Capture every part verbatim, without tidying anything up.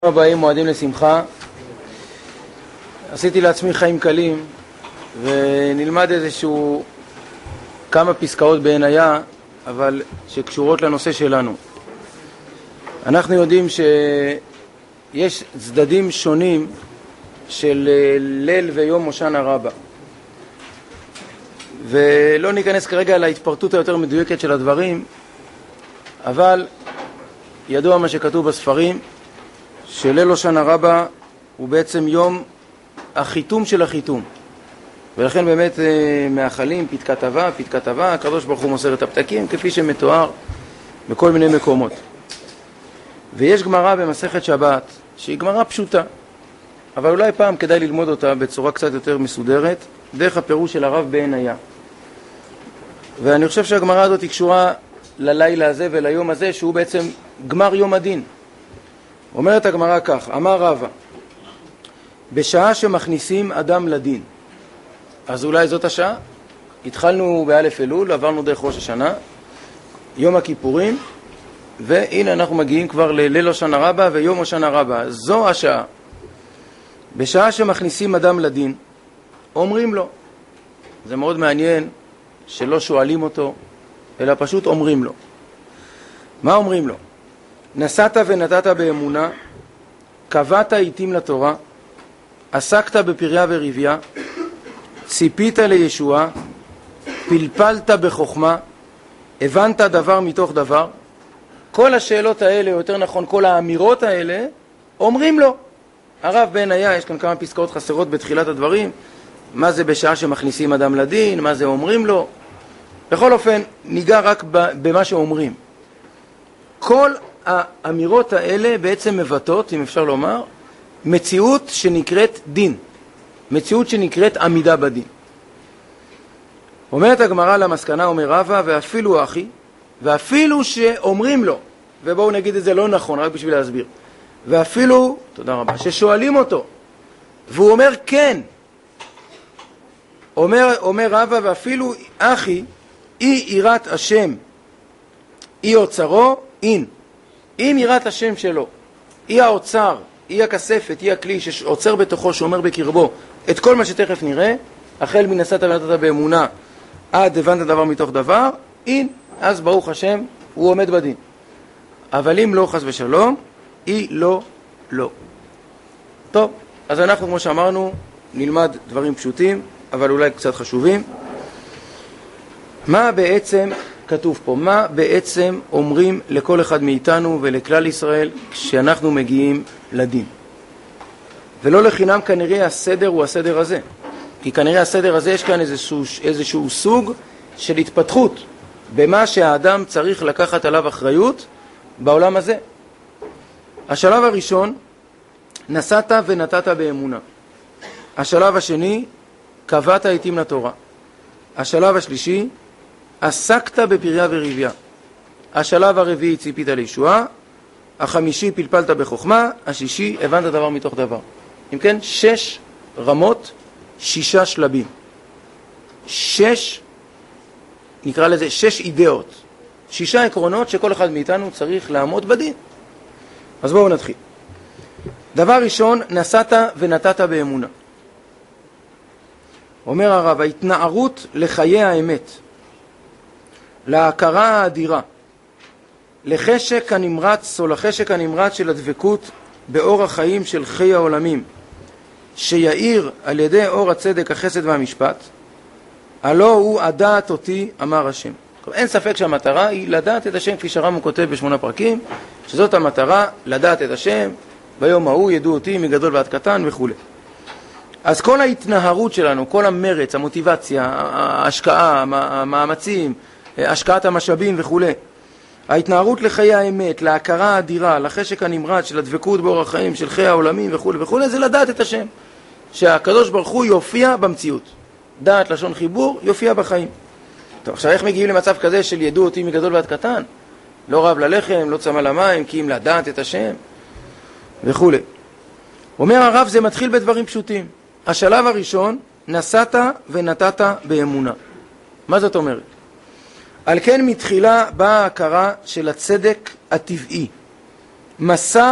הבאים מועדים לשמחה. עשיתי לעצמי חיים קלים ונלמד איזשהו כמה פסקאות בעינייה, אבל שקשורות לנושא שלנו. אנחנו יודעים שיש צדדים שונים של ליל ויום הושענא רבה, ולא ניכנס כרגע להתפרטות היותר מדויקת של הדברים, אבל ידוע מה שכתוב בספרים, שליל הושענא רבה הוא בעצם יום החיתום של החיתום, ולכן באמת מאחלים פתקת אבה, פתקת אבה, הקדוש ברוך הוא מוסר את הפתקים כפי שמתואר בכל מיני מקומות. ויש גמרא במסכת שבת שהיא גמרא פשוטה, אבל אולי פעם כדאי ללמוד אותה בצורה קצת יותר מסודרת דרך הפירוש של הרב בעינייה. ואני חושב שהגמרא הזאת היא קשורה ללילה הזה וליום הזה, שהוא בעצם גמר יום הדין. אומרת הגמרא כך: אמר רבא, בשעה שמכניסים אדם לדין. אז אולי זאת השעה. התחלנו באלף אלול, עברנו דרך ראש השנה, יום הכיפורים, והנה אנחנו מגיעים כבר לליל הושענא רבה ויום הושענא רבה. זו השעה. בשעה שמכניסים אדם לדין, אומרים לו. זה מאוד מעניין שלא שואלים אותו, אלא פשוט אומרים לו. מה אומרים לו? נסעת ונתת באמונה, קבעת עיתים לתורה, עסקת בפריה ורביה, ציפית לישועה, פלפלת בחוכמה, הבנת דבר מתוך דבר. כל השאלות האלה, או יותר נכון כל האמירות האלה, אומרים לו. הרב בעינייה, יש כאן כמה פסקאות חסרות בתחילת הדברים, מה זה בשעה שמכניסים אדם לדין, מה זה אומרים לו. בכל אופן, ניגע רק במה שאומרים. כל האמירות האלה בעצם מבטאות, אם אפשר לומר, מציאות שנקראת דין, מציאות שנקראת עמידה בדין. אומרת הגמרא למסקנה, אומר רבא, ואפילו אחי, ואפילו שאומרים לו, ובואו נגיד את זה לא נכון, רק בשביל להסביר, ואפילו, תודה רבה, ששואלים אותו, והוא אומר כן, אומר, אומר רבא, ואפילו אחי, אי יראת השם, אי אוצרו, אין. אם יראת השם שלו, אי האוצר, אי הכספת, אי הכלי שעוצר בתוכו, שאומר בקרבו את כל מה שתכף נראה, החל מנסעת ונתת באמונה עד הבנת דבר מתוך דבר, אין, אז ברוך השם הוא עומד בדין. אבל אם לא, חס ושלום, אי לא, לא. טוב, אז אנחנו כמו שאמרנו נלמד דברים פשוטים אבל אולי קצת חשובים. מה בעצם כתוב פה? מה בעצם אומרים לכל אחד מאיתנו ולכלל ישראל כשאנחנו מגיעים לדין? ולא לחינם כנראה הסדר הוא הסדר הזה, כי כנראה הסדר הזה יש כאן איזשהו, איזשהו סוג של התפתחות במה שהאדם צריך לקחת עליו אחריות בעולם הזה. השלב הראשון, נסעת ונתת באמונה. השלב השני, קבעת עיתים לתורה. השלב השלישי, עסקת בפריה ורביה. השלב הרביעי, ציפית לישועה. החמישי, פלפלת בחוכמה. השישי, הבנת דבר מתוך דבר. אם כן, שש רמות, שישה שלבים. שש, נקרא לזה שש אידאות. שישה עקרונות שכל אחד מאיתנו צריך לעמוד בדין. אז בואו נתחיל. דבר ראשון, נסעת ונתת באמונה. אומר הרב, ההתנערות לחיי האמת, להכרה האדירה, לחשק הנמרץ או לחשק הנמרץ של הדבקות באור החיים של חיי העולמים, שיעיר על ידי אור הצדק, החסד והמשפט, הלא הוא הדעת אותי, אמר השם. אין ספק שהמטרה היא לדעת את השם, כפי שהרמב"ם כותב בשמונה פרקים, שזאת המטרה, לדעת את השם, ביום ההוא ידעו אותי מגדול ועד קטן וכו'. אז כל ההתנהרות שלנו, כל המרץ, המוטיבציה, ההשקעה, המאמצים, השקעת המשאבים וכו', ההתנערות לחיי האמת, להכרה האדירה, לחשק הנמרץ של הדבקות באור החיים של חיי העולמים וכו' וכו', זה לדעת את השם, שהקדוש ברוך הוא יופיע במציאות. דעת לשון חיבור יופיע בחיים. טוב, עכשיו איך מגיעים למצב כזה של ידעו אותי מגדול ועד קטן? לא רב ללחם, לא צמא למים, כי אם לדעת את השם וכו'. אומר הרב, זה מתחיל בדברים פשוטים. השלב הראשון, נסעת ונתת באמונה. מה זאת אומרת? על כן מתחילה באה ההכרה של הצדק הטבעי. מסע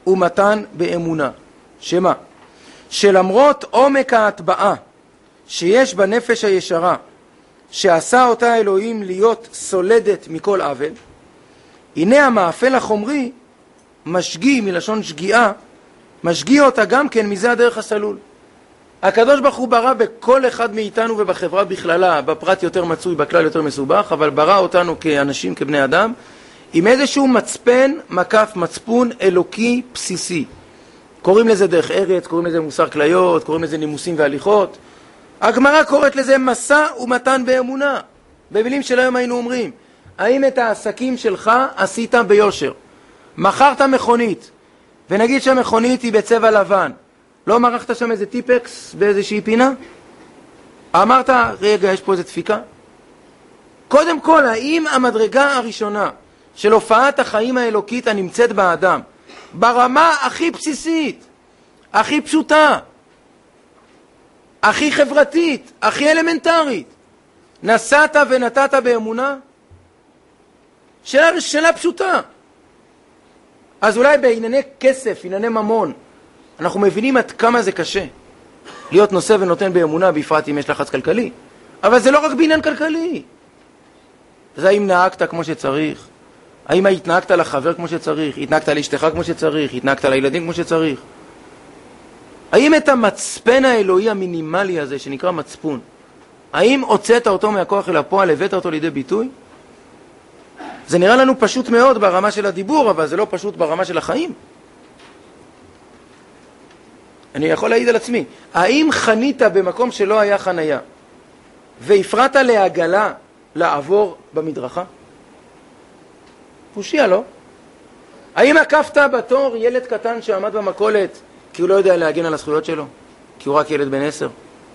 ומתן באמונה. שמה? שלמרות עומק ההטבעה שיש בנפש הישרה, שעשה אותה אלוהים להיות סולדת מכל עוול, הנה המאפל החומרי משגיא, מלשון שגיאה, משגיא אותה גם כן מזה הדרך הסלול. הקדוש ברוך הוא ברא בכל אחד מאיתנו ובחברה בכללה, בפרט יותר מצוי, בכלל יותר מסובך, אבל ברא אותנו כאנשים, כבני אדם, עם איזשהו מצפן, מקף, מצפון אלוקי בסיסי. קוראים לזה דרך ארץ, קוראים לזה מוסר כליות, קוראים לזה נימוסים והליכות. הגמרא קוראת לזה מסע ומתן באמונה. במילים של היום היינו אומרים, האם את העסקים שלך עשית ביושר? מכרת מכונית, ונגיד שהמכונית היא בצבע לבן, לא מרחת שם איזה טיפקס באיזושהי פינה? אמרת, רגע, יש פה איזה דפיקה? קודם כל, האם המדרגה הראשונה של הופעת החיים האלוקית הנמצאת באדם, ברמה הכי בסיסית, הכי פשוטה, הכי חברתית, הכי אלמנטרית, נסעת ונתת באמונה? שאלה, שאלה פשוטה. אז אולי בענייני כסף, ענייני ממון, אנחנו מבינים עד כמה זה קשה להיות נושא ונותן באמונה, בפרט אם יש לחץ כלכלי. אבל זה לא רק בעניין כלכלי. אז האם נהגת כמו שצריך? האם התנהגת לחבר כמו שצריך? התנהגת לאשתך כמו שצריך? התנהגת לילדים כמו שצריך? האם את המצפן האלוהי המינימלי הזה שנקרא מצפון, האם הוצאת אותו מהכוח אל הפועל, הבאת אותו לידי ביטוי? זה נראה לנו פשוט מאוד ברמה של הדיבור, אבל זה לא פשוט ברמה של החיים. אני יכול להעיד על עצמי. האם חנית במקום שלא היה חנייה, והפרעת לעגלה לעבור במדרכה? פושיה, לא? האם עקפת בתור ילד קטן שעמד במכולת כי הוא לא יודע להגן על הזכויות שלו? כי הוא רק ילד בן עשר?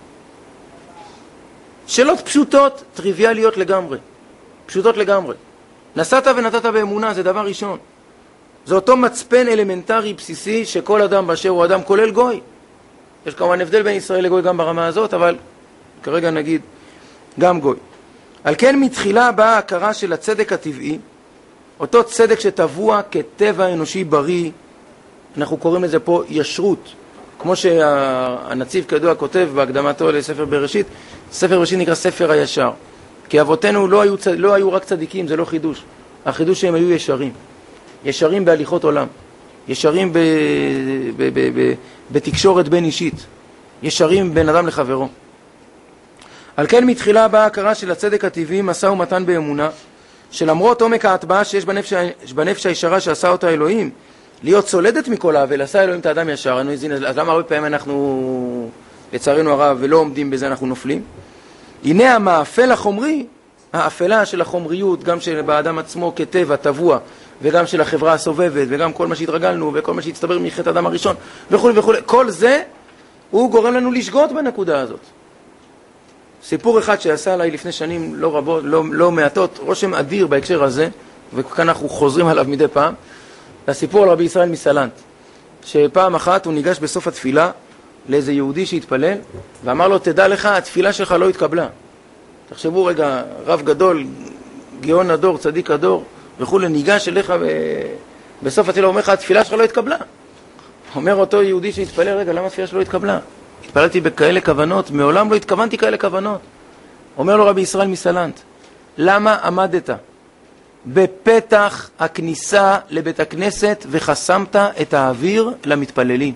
שאלות פשוטות, טריוויאליות לגמרי. פשוטות לגמרי. נסעת ונתת באמונה, זה דבר ראשון. זה אותו מצפן אלמנטרי בסיסי שכל אדם באשר הוא אדם, כולל גוי. יש כמובן הבדל בין ישראל לגוי גם ברמה הזאת, אבל כרגע נגיד גם גוי. על כן מתחילה באה ההכרה של הצדק הטבעי, אותו צדק שטבוע כטבע אנושי בריא, אנחנו קוראים לזה פה ישרות, כמו שהנציב כידוע כותב בהקדמתו לספר בראשית, ספר בראשית נקרא ספר הישר, כי אבותינו לא היו, לא היו רק צדיקים, זה לא חידוש, החידוש שהם היו ישרים, ישרים בהליכות עולם, ישרים ב, ב, ב, ב, בתקשורת בין אישית, ישרים בין אדם לחברו. על כן מתחילה באה ההכרה של הצדק הטבעי, משא ומתן באמונה, שלמרות עומק ההטבעה שיש בנפש, בנפש הישרה שעשה אותה אלוהים, להיות סולדת מכל העוול, עשה אלוהים את האדם ישר, אז למה הרבה פעמים אנחנו, לצערנו הרב, ולא עומדים בזה, אנחנו נופלים? הנה המאפל החומרי, האפלה של החומריות, גם של באדם עצמו כטבע, טבוע, וגם של החברה הסובבת, וגם כל מה שהתרגלנו, וכל מה שהצטבר מחטא האדם הראשון, וכו' וכו'. כל זה, הוא גורם לנו לשגות בנקודה הזאת. סיפור אחד שעשה עליי לפני שנים לא רבות, לא, לא מעטות, רושם אדיר בהקשר הזה, וכאן אנחנו חוזרים עליו מדי פעם, הסיפור על רבי ישראל מסלנט, שפעם אחת הוא ניגש בסוף התפילה לאיזה יהודי שהתפלל, ואמר לו, תדע לך, התפילה שלך לא התקבלה. תחשבו רגע, רב גדול, גאון הדור, צדיק הדור, וכו', ניגש אליך ב... בסוף התפילה, אומר לך, התפילה שלך לא התקבלה. אומר אותו יהודי שהתפלל, רגע, למה התפילה שלך לא התקבלה? התפללתי בכאלה כוונות, מעולם לא התכוונתי כאלה כוונות. אומר לו רבי ישראל מסלנט, למה עמדת בפתח הכניסה לבית הכנסת וחסמת את האוויר למתפללים?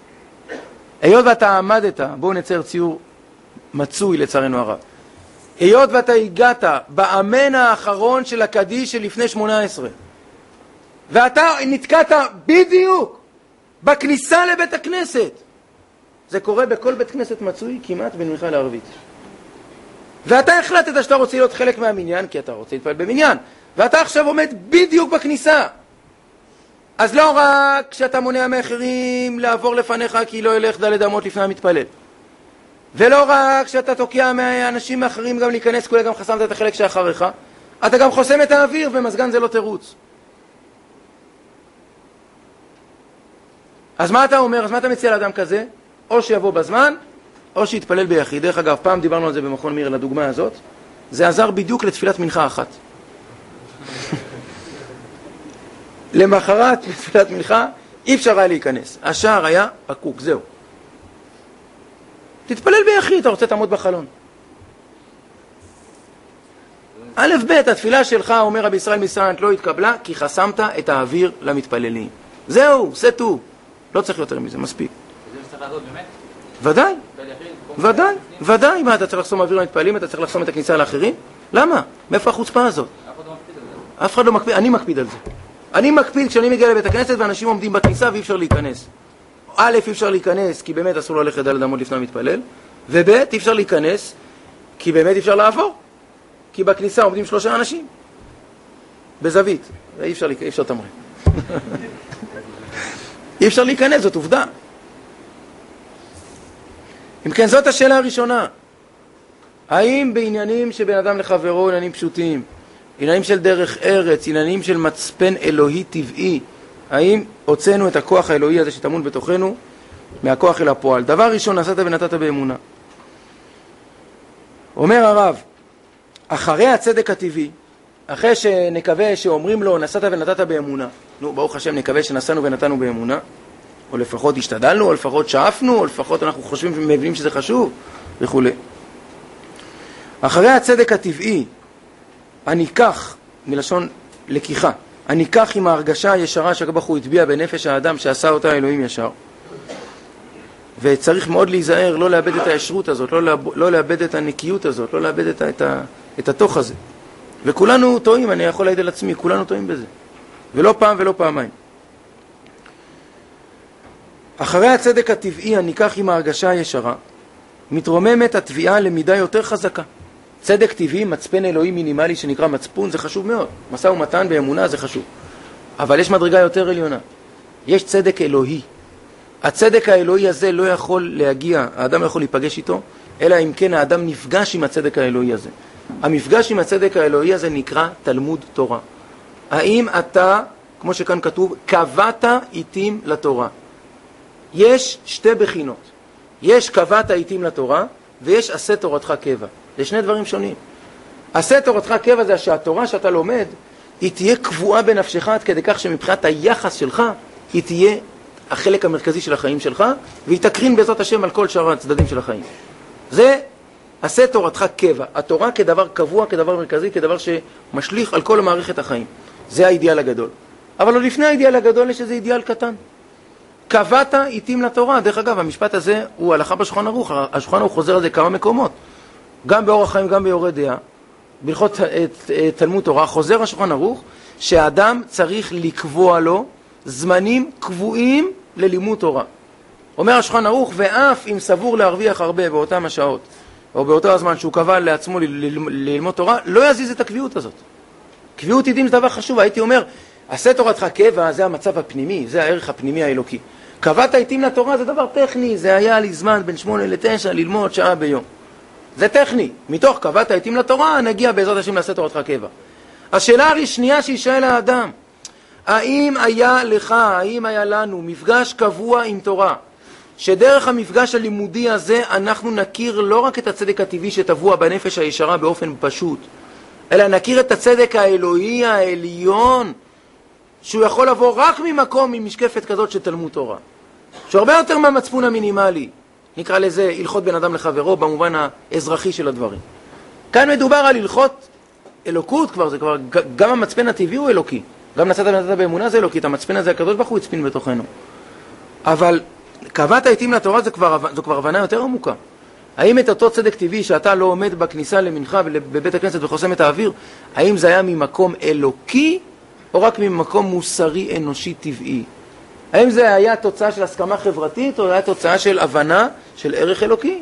היות ואתה עמדת, בואו נצייר ציור מצוי לצערנו הרב, היות ואתה הגעת באמן האחרון של הקדיש של לפני שמונה עשרה, ואתה נתקעת בדיוק בכניסה לבית הכנסת, זה קורה בכל בית כנסת מצוי כמעט בין מנחה לערבית, ואתה החלטת שאתה רוצה להיות חלק מהמניין כי אתה רוצה להתפלל במניין, ואתה עכשיו עומד בדיוק בכניסה, אז לא רק שאתה מונע מאחרים לעבור לפניך כי לא ילך דלת אמות לפני המתפלל, ולא רק שאתה תוקע מהאנשים האחרים גם להיכנס, כולי גם חסמת את החלק שאחריך, אתה גם חוסם את האוויר, ומסגן זה לא תירוץ. אז מה אתה אומר? אז מה אתה מציע לאדם כזה? או שיבוא בזמן, או שיתפלל ביחיד. דרך אגב, פעם דיברנו על זה במכון מיר, לדוגמה הזאת, זה עזר בדיוק לתפילת מנחה אחת. למחרת בתפילת מנחה אי אפשר היה להיכנס. השער היה פקוק, זהו. תתפלל ביחיד, אתה רוצה תעמוד בחלון. א' ב', התפילה שלך, אומר רבי ישראל מסרנט, לא התקבלה, כי חסמת את האוויר למתפללים. זהו, סטו. לא צריך יותר מזה, מספיק. זה שצריך לעשות באמת? ודאי, ודאי, ודאי. מה, אתה צריך לחסום אוויר למתפללים, אתה צריך לחסום את הכניסה לאחרים? למה? מאיפה החוצפה הזאת? אף אחד לא מקפיד, אני מקפיד על זה. אני מקפיד כשאני מגיע לבית הכנסת ואנשים עומדים בכניסה ואי אפשר להיכנס. א', אי אפשר להיכנס כי באמת אסור ללכת דלת אמות לפני המתפלל, וב', אי אפשר להיכנס כי באמת אי אפשר לעבור. כי בכניסה עומדים שלושה אנשים בזווית, ואי אפשר, אי אפשר תמרי. אי אפשר להיכנס, זאת עובדה. אם כן, זאת השאלה הראשונה. האם בעניינים שבין אדם לחברו, עניינים פשוטים, עניינים של דרך ארץ, עניינים של מצפן אלוהי טבעי, האם הוצאנו את הכוח האלוהי הזה שטמון בתוכנו מהכוח אל הפועל? דבר ראשון, נשאת ונתת באמונה. אומר הרב, אחרי הצדק הטבעי, אחרי שנקווה שאומרים לו נשאת ונתת באמונה, נו ברוך השם נקווה שנשאנו ונתנו באמונה, או לפחות השתדלנו, או לפחות שאפנו, או לפחות אנחנו חושבים ומבינים שזה חשוב וכו'. אחרי הצדק הטבעי, אני כך, מלשון לקיחה, אני כך עם ההרגשה הישרה שהקדוש הוא הטביע בנפש האדם שעשה אותה אלוהים ישר. וצריך מאוד להיזהר, לא לאבד את הישרות הזאת, לא, לאב... לא לאבד את הנקיות הזאת, לא לאבד את, את, ה... את התוך הזה. וכולנו טועים, אני יכול להעיד על עצמי, כולנו טועים בזה. ולא פעם ולא פעמיים. אחרי הצדק הטבעי, אני כך עם ההרגשה הישרה, מתרוממת התביעה למידה יותר חזקה. צדק טבעי, מצפן אלוהי מינימלי שנקרא מצפון, זה חשוב מאוד. משא ומתן באמונה זה חשוב. אבל יש מדרגה יותר עליונה. יש צדק אלוהי. הצדק האלוהי הזה לא יכול להגיע, האדם לא יכול להיפגש איתו, אלא אם כן האדם נפגש עם הצדק האלוהי הזה. המפגש עם הצדק האלוהי הזה נקרא תלמוד תורה. האם אתה, כמו שכאן כתוב, קבעת עיתים לתורה? יש שתי בחינות. יש קבעת עיתים לתורה, ויש עשה תורתך קבע. זה שני דברים שונים. עשה תורתך קבע זה שהתורה שאתה לומד, היא תהיה קבועה בנפשך עד כדי כך שמבחינת היחס שלך, היא תהיה החלק המרכזי של החיים שלך, והיא תקרין בעזרת השם על כל שאר הצדדים של החיים. זה עשה תורתך קבע. התורה כדבר קבוע, כדבר מרכזי, כדבר שמשליך על כל מערכת החיים. זה האידיאל הגדול. אבל לא לפני האידיאל הגדול יש איזה אידיאל קטן. קבעת עיתים לתורה. דרך אגב, המשפט הזה הוא הלכה בשולחן ערוך. השולחן ערוך חוזר על זה כמה מקומות. גם באורח חיים, גם ביורה דעה. בהלכות תלמוד תורה חוזר השולחן ערוך שהאדם צריך לקבוע לו זמנים קבועים ללימוד תורה. אומר השולחן ערוך, ואף אם סבור להרוויח הרבה באותם השעות, או באותו הזמן שהוא קבע לעצמו ללמוד תורה, לא יזיז את הקביעות הזאת. קביעות עיתים זה דבר חשוב. הייתי אומר, עשה תורתך קבע, זה המצב הפנימי, זה הערך הפנימי האלוקי. קבעת עיתים לתורה זה דבר טכני, זה היה לי זמן בין שמונה לתשע ללמוד שעה ביום. זה טכני. מתוך קבעת עיתים לתורה נגיע בעזרת השם לעשה תורתך קבע. השאלה השנייה שישאל האדם, האם היה לך, האם היה לנו מפגש קבוע עם תורה, שדרך המפגש הלימודי הזה אנחנו נכיר לא רק את הצדק הטבעי שטבוע בנפש הישרה באופן פשוט, אלא נכיר את הצדק האלוהי העליון, שהוא יכול לבוא רק ממקום, ממשקפת כזאת של תלמוד תורה, שהוא הרבה יותר מהמצפון המינימלי, נקרא לזה הלכות בין אדם לחברו במובן האזרחי של הדברים. כאן מדובר על הלכות אלוקות כבר, זה כבר, גם המצפן הטבעי הוא אלוקי, גם נשאת ונתת באמונה זה אלוקית, המצפן הזה הקדוש ברוך הוא הצפין בתוכנו. אבל קבעת עיתים לתורה זה כבר, זו כבר הבנה יותר עמוקה. האם את אותו צדק טבעי שאתה לא עומד בכניסה למנחה בבית הכנסת וחוסם את האוויר, האם זה היה ממקום אלוקי או רק ממקום מוסרי אנושי טבעי? האם זה היה תוצאה של הסכמה חברתית או היה תוצאה של הבנה של ערך אלוקי?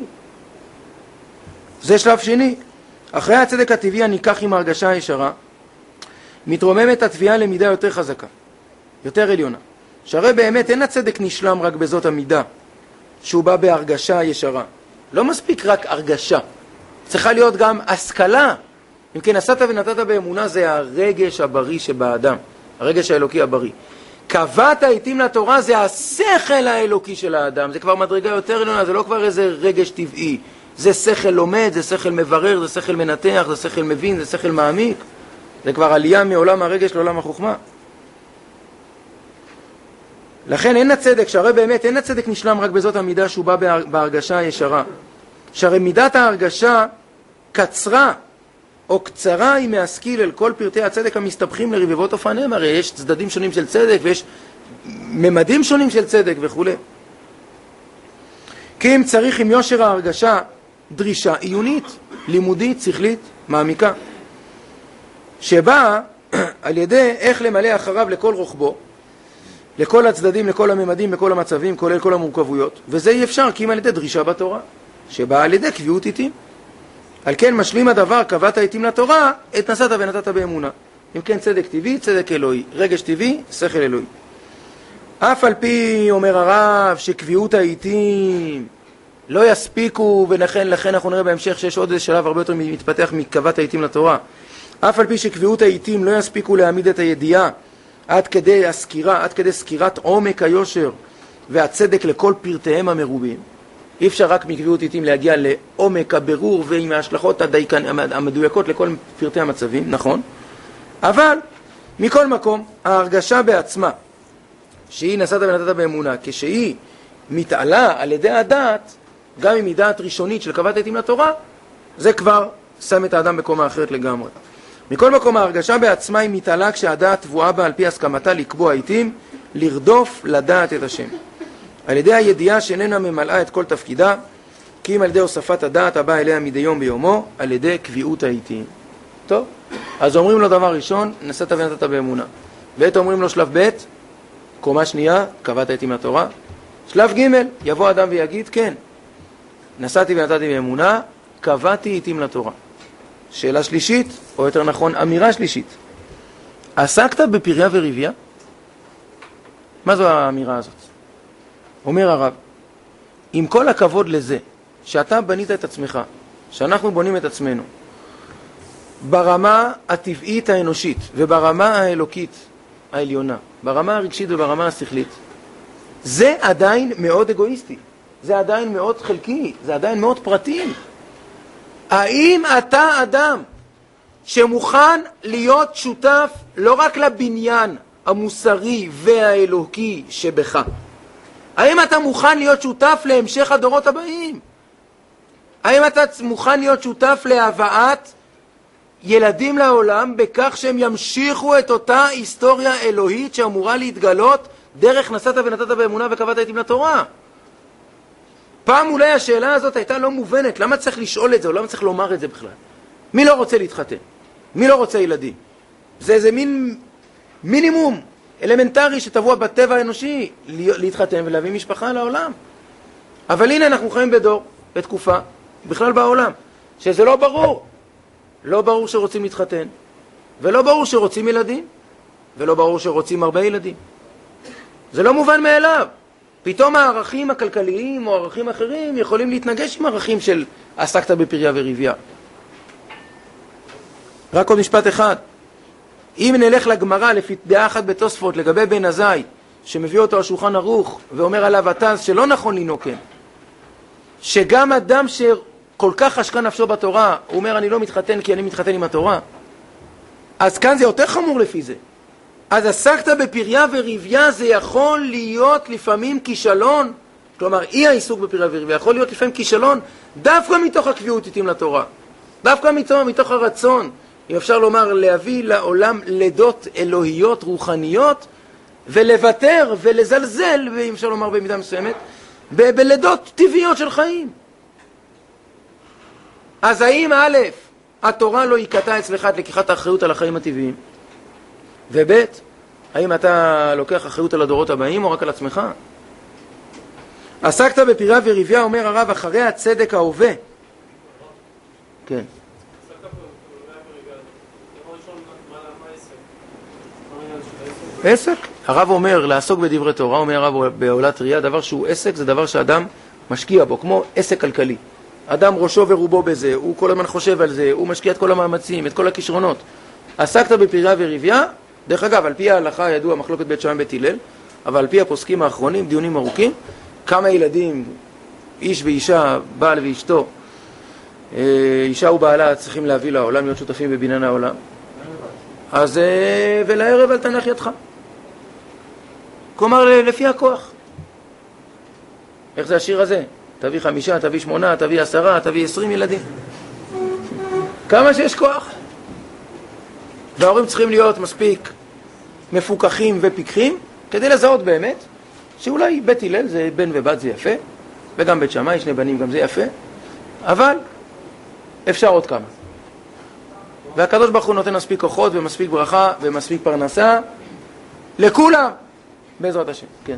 זה שלב שני. אחרי הצדק הטבעי הניקח עם הרגשה הישרה, מתרוממת התביעה למידה יותר חזקה, יותר עליונה. שהרי באמת אין הצדק נשלם רק בזאת המידה, שהוא בא בהרגשה ישרה. לא מספיק רק הרגשה, צריכה להיות גם השכלה. אם כן, עשת ונתת באמונה זה הרגש הבריא שבאדם, הרגש האלוקי הבריא. קבעת עיתים לתורה זה השכל האלוקי של האדם, זה כבר מדרגה יותר עליונה, זה לא כבר איזה רגש טבעי. זה שכל לומד, זה שכל מברר, זה שכל מנתח, זה שכל מבין, זה שכל מעמיק. זה כבר עלייה מעולם הרגש לעולם החוכמה. לכן אין הצדק, שהרי באמת אין הצדק נשלם רק בזאת המידה שהוא בא בהרגשה הישרה. שהרי מידת ההרגשה קצרה או קצרה היא מהשכיל אל כל פרטי הצדק המסתבכים לרבבות אופניהם. הרי יש צדדים שונים של צדק ויש ממדים שונים של צדק וכו'. כי אם צריך עם יושר ההרגשה דרישה עיונית, לימודית, שכלית, מעמיקה, שבאה על ידי איך למלא אחריו לכל רוחבו, לכל הצדדים, לכל הממדים, לכל המצבים, כולל כל המורכבויות, וזה אי אפשר כי אם על ידי דרישה בתורה, שבאה על ידי קביעות עיתים. על כן משלים הדבר, קבעת עיתים לתורה, את נסעת ונתת באמונה. אם כן צדק טבעי, צדק אלוהי, רגש טבעי, שכל אלוהי. אף על פי, אומר הרב, שקביעות העיתים לא יספיקו, ולכן לכן אנחנו נראה בהמשך שיש עוד איזה שלב הרבה יותר מתפתח מקבעת העיתים לתורה. אף על פי שקביעות העיתים לא יספיקו להעמיד את הידיעה עד כדי הסקירה, עד כדי סקירת עומק היושר והצדק לכל פרטיהם המרובים. אי אפשר רק מקביעות עיתים להגיע לעומק הבירור ועם ההשלכות הדייקן, המדויקות לכל פרטי המצבים, נכון? אבל מכל מקום, ההרגשה בעצמה, שהיא נסעת ונתת באמונה, כשהיא מתעלה על ידי הדעת, גם עם מדעת ראשונית של קבעת עיתים לתורה, זה כבר שם את האדם בקומה אחרת לגמרי. מכל מקום, ההרגשה בעצמה היא מתעלה כשהדעת תבואה בה על פי הסכמתה לקבוע עיתים, לרדוף לדעת את השם. על ידי הידיעה שאיננה ממלאה את כל תפקידה, כי אם על ידי הוספת הדעת הבאה אליה מדי יום ביומו, על ידי קביעות העיתים. טוב, אז אומרים לו דבר ראשון, נסעת ונתת באמונה. ב' אומרים לו שלב ב', קומה שנייה, קבעת עיתים לתורה. שלב ג', יבוא אדם ויגיד, כן, נסעתי ונתתי באמונה, קבעתי עיתים לתורה. שאלה שלישית, או יותר נכון, אמירה שלישית. עסקת בפריה ורביה? מה זו האמירה הזאת? אומר הרב, עם כל הכבוד לזה, שאתה בנית את עצמך, שאנחנו בונים את עצמנו, ברמה הטבעית האנושית וברמה האלוקית העליונה, ברמה הרגשית וברמה השכלית, זה עדיין מאוד אגואיסטי, זה עדיין מאוד חלקי, זה עדיין מאוד פרטי. האם אתה אדם שמוכן להיות שותף לא רק לבניין המוסרי והאלוקי שבך, האם אתה מוכן להיות שותף להמשך הדורות הבאים? האם אתה מוכן להיות שותף להבאת ילדים לעולם בכך שהם ימשיכו את אותה היסטוריה אלוהית שאמורה להתגלות דרך נסעת ונתת באמונה וקבעת עיתים לתורה? פעם אולי השאלה הזאת הייתה לא מובנת, למה צריך לשאול את זה או למה צריך לומר את זה בכלל? מי לא רוצה להתחתן? מי לא רוצה ילדים? זה איזה מין מינימום אלמנטרי שטבוע בטבע האנושי, להתחתן ולהביא משפחה לעולם. אבל הנה אנחנו חיים בדור, בתקופה, בכלל בעולם, שזה לא ברור. לא ברור שרוצים להתחתן, ולא ברור שרוצים ילדים, ולא ברור שרוצים הרבה ילדים. זה לא מובן מאליו. פתאום הערכים הכלכליים או ערכים אחרים יכולים להתנגש עם ערכים של עסקת בפריה ורביה. רק עוד משפט אחד. אם נלך לגמרא לפי דעה אחת בתוספות לגבי בן עזאי, שמביא אותו השולחן ערוך ואומר עליו התז שלא נכון לנהוג כן, שגם אדם שכל כך חשקה נפשו בתורה, הוא אומר אני לא מתחתן כי אני מתחתן עם התורה, אז כאן זה יותר חמור לפי זה. אז עסקת בפריה ורביה זה יכול להיות לפעמים כישלון, כלומר אי העיסוק בפריה ורביה יכול להיות לפעמים כישלון דווקא מתוך הקביעות עיתים לתורה, דווקא מתוך, מתוך הרצון, אם אפשר לומר, להביא לעולם לידות אלוהיות רוחניות ולוותר ולזלזל, אם אפשר לומר במידה מסוימת, ב- בלידות טבעיות של חיים. אז האם א', התורה לא יקטע אצלך את לקיחת האחריות על החיים הטבעיים? וב', האם אתה לוקח אחריות על הדורות הבאים או רק על עצמך? עסקת בפריה ורביה, אומר הרב, אחרי הצדק ההווה. כן. עסק? הרב אומר לעסוק בדברי תורה, אומר הרב בעולת ראייה, דבר שהוא עסק זה דבר שאדם משקיע בו, כמו עסק כלכלי. אדם ראשו ורובו בזה, הוא כל הזמן חושב על זה, הוא משקיע את כל המאמצים, את כל הכישרונות. עסקת בפריה ורביה, דרך אגב, על פי ההלכה ידוע מחלוקת בית שמאי בית הלל, אבל על פי הפוסקים האחרונים, דיונים ארוכים, כמה ילדים, איש ואישה, בעל ואשתו, אישה ובעלה צריכים להביא לעולם, להיות שותפים בבניין העולם. אז ולערב על תנח ידך. כלומר, לפי הכוח. איך זה השיר הזה? תביא חמישה, תביא שמונה, תביא עשרה, תביא עשרים ילדים. כמה שיש כוח. וההורים צריכים להיות מספיק מפוקחים ופיקחים, כדי לזהות באמת, שאולי בית הלל זה בן ובת זה יפה, וגם בית שמאי, שני בנים גם זה יפה, אבל אפשר עוד כמה. והקדוש ברוך הוא נותן מספיק כוחות ומספיק ברכה ומספיק פרנסה לכולם, בעזרת השם. כן.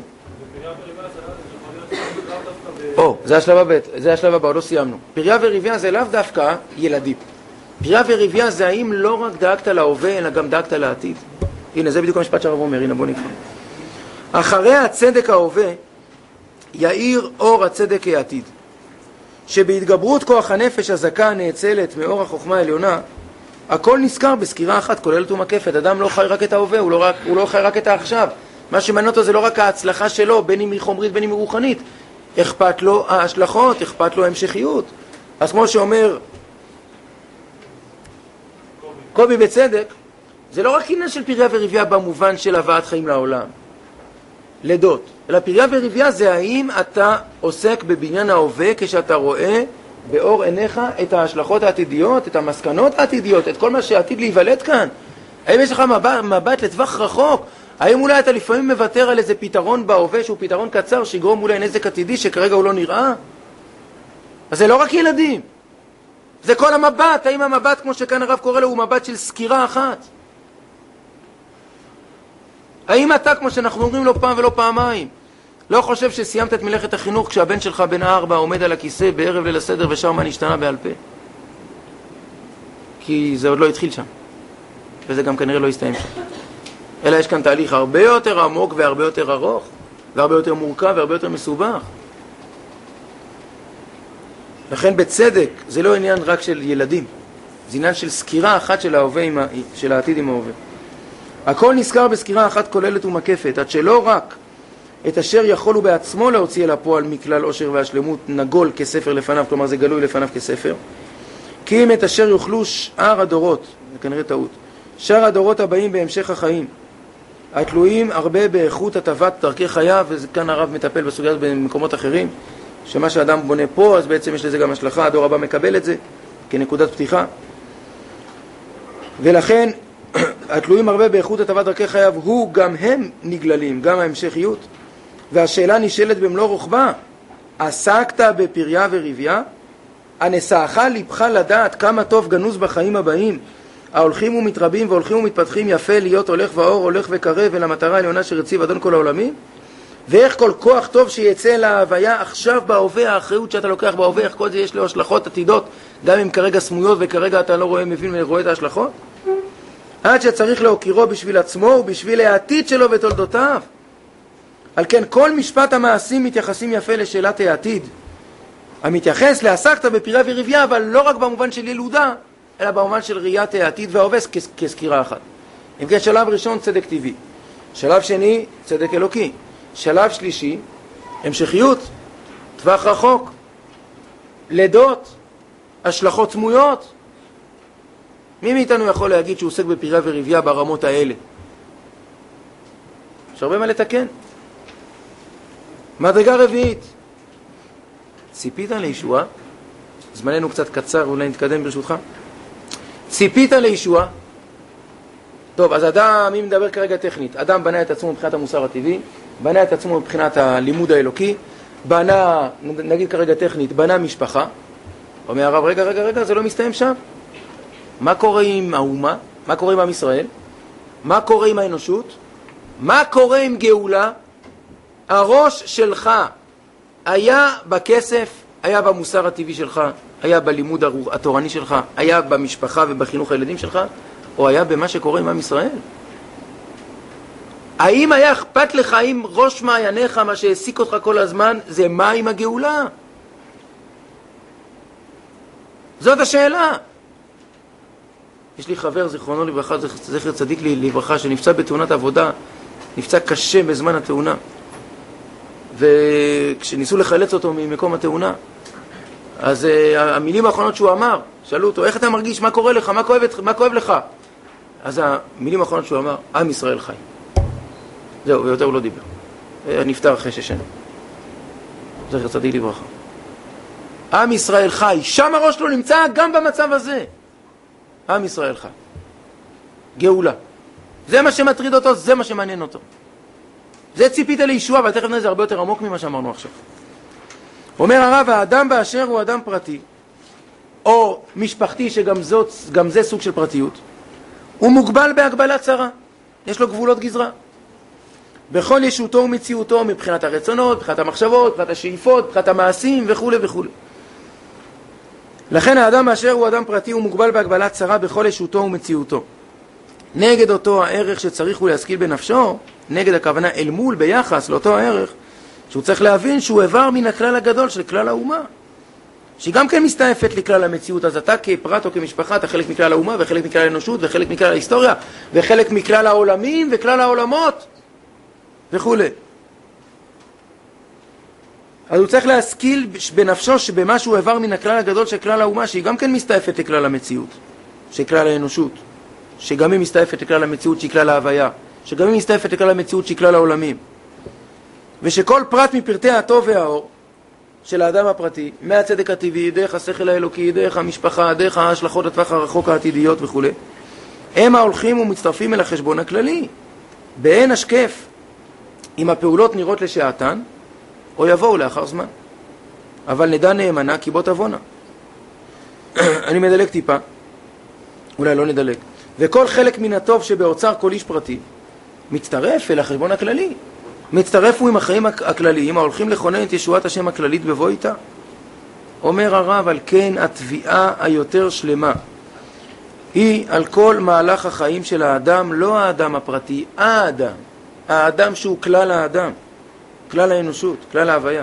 או, זה השלב הבא, זה השלב הבא, לא סיימנו. פריה וריביה זה לאו דווקא ילדים. פריה וריביה זה האם לא רק דאגת להווה, אלא גם דאגת לעתיד. הנה, זה בדיוק המשפט שהרב אומר, הנה בוא נקרא. אחרי הצדק ההווה, יאיר אור הצדק העתיד. שבהתגברות כוח הנפש הזכה הנאצלת מאור החוכמה העליונה, הכל נזכר בסקירה אחת כוללת ומקפת. אדם לא חי רק את ההווה, הוא לא, רק, הוא לא חי רק את העכשיו. מה שמעניין אותו זה לא רק ההצלחה שלו, בין אם היא חומרית בין אם היא רוחנית. אכפת לו ההשלכות, אכפת לו ההמשכיות. אז כמו שאומר קובי בצדק, זה לא רק עניין של פריה וריביה במובן של הבאת חיים לעולם, לידות, אלא פריה וריביה זה האם אתה עוסק בבניין ההווה כשאתה רואה באור עיניך את ההשלכות העתידיות, את המסקנות העתידיות, את כל מה שעתיד להיוולד כאן. האם יש לך מבט, מבט לטווח רחוק? האם אולי אתה לפעמים מוותר על איזה פתרון בהווה שהוא פתרון קצר שיגרום אולי נזק עתידי שכרגע הוא לא נראה? אז זה לא רק ילדים, זה כל המבט. האם המבט כמו שכאן הרב קורא לו הוא מבט של סקירה אחת? האם אתה כמו שאנחנו אומרים לו פעם ולא פעמיים לא חושב שסיימת את מלאכת החינוך כשהבן שלך בן ארבע עומד על הכיסא בערב ליל הסדר ושר מה נשתנה בעל פה? כי זה עוד לא התחיל שם וזה גם כנראה לא יסתיים שם, אלא יש כאן תהליך הרבה יותר עמוק והרבה יותר ארוך והרבה יותר מורכב והרבה יותר מסובך. לכן בצדק זה לא עניין רק של ילדים, זה עניין של סקירה אחת של ההווה עם ה... של העתיד עם ההווה. הכל נזכר בסקירה אחת כוללת ומקפת, עד שלא רק את אשר יכול הוא בעצמו להוציא אל הפועל מכלל עושר והשלמות נגול כספר לפניו, כלומר זה גלוי לפניו כספר, כי אם את אשר יוכלו שאר הדורות, זה כנראה טעות, שאר הדורות הבאים בהמשך החיים, התלויים הרבה באיכות הטבת דרכי חייו, וכאן הרב מטפל בסוגיה במקומות אחרים, שמה שאדם בונה פה, אז בעצם יש לזה גם השלכה, הדור הבא מקבל את זה כנקודת פתיחה. ולכן, התלויים הרבה באיכות הטבת דרכי חייו, הוא גם הם נגללים, גם ההמשכיות. והשאלה נשאלת במלוא רוחבה, עסקת בפריה וריביה? הנשאך ליבך לדעת כמה טוב גנוז בחיים הבאים, ההולכים ומתרבים והולכים ומתפתחים יפה להיות הולך ואור, הולך וקרב אל המטרה העליונה שרציב אדון כל העולמים? ואיך כל כוח טוב שיצא להוויה עכשיו בהווה, האחריות שאתה לוקח בהווה, איך כל זה יש לו השלכות עתידות, גם אם כרגע סמויות וכרגע אתה לא רואה, מבין ורואה את ההשלכות? עד שצריך להוקירו בשביל עצמו ובשביל העתיד שלו ותולדותיו. על כן כל משפט המעשים מתייחסים יפה לשאלת העתיד, המתייחס לעסקת בפריה וריביה, אבל לא רק במובן של ילודה, אלא במובן של ראיית העתיד וההווה כסקירה אחת. אם כן, שלב ראשון צדק טבעי, שלב שני צדק אלוקי, שלב שלישי המשכיות, טווח רחוק, לידות, השלכות סמויות. מי מאיתנו יכול להגיד שהוא עוסק בפריה וריביה ברמות האלה? יש הרבה מה לתקן. מדרגה רביעית, ציפית לישועה? זמננו קצת קצר, אולי נתקדם ברשותך. ציפית לישועה? טוב, אז אדם, מי מדבר כרגע טכנית? אדם בנה את עצמו מבחינת המוסר הטבעי, בנה את עצמו מבחינת הלימוד האלוקי, בנה, נגיד כרגע טכנית, בנה משפחה. אומר הרב, רגע, רגע, רגע, זה לא מסתיים שם. מה קורה עם האומה? מה קורה עם עם ישראל? מה קורה עם האנושות? מה קורה עם גאולה? הראש שלך היה בכסף, היה במוסר הטבעי שלך, היה בלימוד התורני שלך, היה במשפחה ובחינוך הילדים שלך, או היה במה שקורה עם עם ישראל? האם היה אכפת לך, האם ראש מעייניך, מה שהעסיק אותך כל הזמן, זה מה עם הגאולה? זאת השאלה. יש לי חבר, זיכרונו לברכה, זכר צדיק לי לברכה, שנפצע בתאונת עבודה, נפצע קשה בזמן התאונה. וכשניסו לחלץ אותו ממקום התאונה, אז uh, המילים האחרונות שהוא אמר, שאלו אותו, איך אתה מרגיש? מה קורה לך? מה כואב, מה כואב לך? אז המילים האחרונות שהוא אמר, עם ישראל חי. זהו, ויותר הוא לא דיבר. נפטר אחרי שש שנים. זכר צדיק לברכה. עם ישראל חי, שם הראש שלו נמצא גם במצב הזה. עם ישראל חי. גאולה. זה מה שמטריד אותו, זה מה שמעניין אותו. זה ציפית לישוע, אבל תכף נראה זה הרבה יותר עמוק ממה שאמרנו עכשיו. אומר הרב, האדם באשר הוא אדם פרטי, או משפחתי, שגם זאת, גם זה סוג של פרטיות, הוא מוגבל בהגבלת צרה. יש לו גבולות גזרה. בכל ישותו ומציאותו, מבחינת הרצונות, מבחינת המחשבות, מבחינת השאיפות, מבחינת המעשים וכו' וכו'. לכן האדם באשר הוא אדם פרטי הוא מוגבל בהגבלת צרה בכל ישותו ומציאותו. נגד אותו הערך שצריך הוא להשכיל בנפשו, נגד הכוונה אל מול ביחס לאותו הערך, שהוא צריך להבין שהוא עבר מן הכלל הגדול של כלל האומה, שהיא גם כן מסתעפת לכלל המציאות. אז אתה כפרט או כמשפחה, אתה חלק מכלל האומה וחלק מכלל האנושות וחלק מכלל ההיסטוריה וחלק מכלל העולמים וכלל העולמות וכו'. אז הוא צריך להשכיל בנפשו שבמה שהוא עבר מן הכלל הגדול של כלל האומה, שהיא גם כן מסתעפת לכלל המציאות, של כלל האנושות, שגם היא מסתעפת לכלל המציאות שהיא כלל ההוויה, שגם היא מסתעפת לכלל המציאות שהיא כלל העולמים, ושכל פרט מפרטי הטוב והאור של האדם הפרטי, מהצדק הטבעי, דרך השכל האלוקי, דרך המשפחה, דרך ההשלכות הטווח הרחוק העתידיות וכו', הם ההולכים ומצטרפים אל החשבון הכללי, באין השקף אם הפעולות נראות לשעתן או יבואו לאחר זמן. אבל נדע נאמנה כי בוא תבונה. אני מדלג טיפה, אולי לא נדלג. וכל חלק מן הטוב שבאוצר כל איש פרטי מצטרף אל החשבון הכללי. מצטרף הוא עם החיים הכלליים ההולכים לכונן את ישועת השם הכללית בבוא איתה. אומר הרב, על כן התביעה היותר שלמה היא על כל מהלך החיים של האדם, לא האדם הפרטי, האדם. האדם שהוא כלל האדם, כלל האנושות, כלל ההוויה.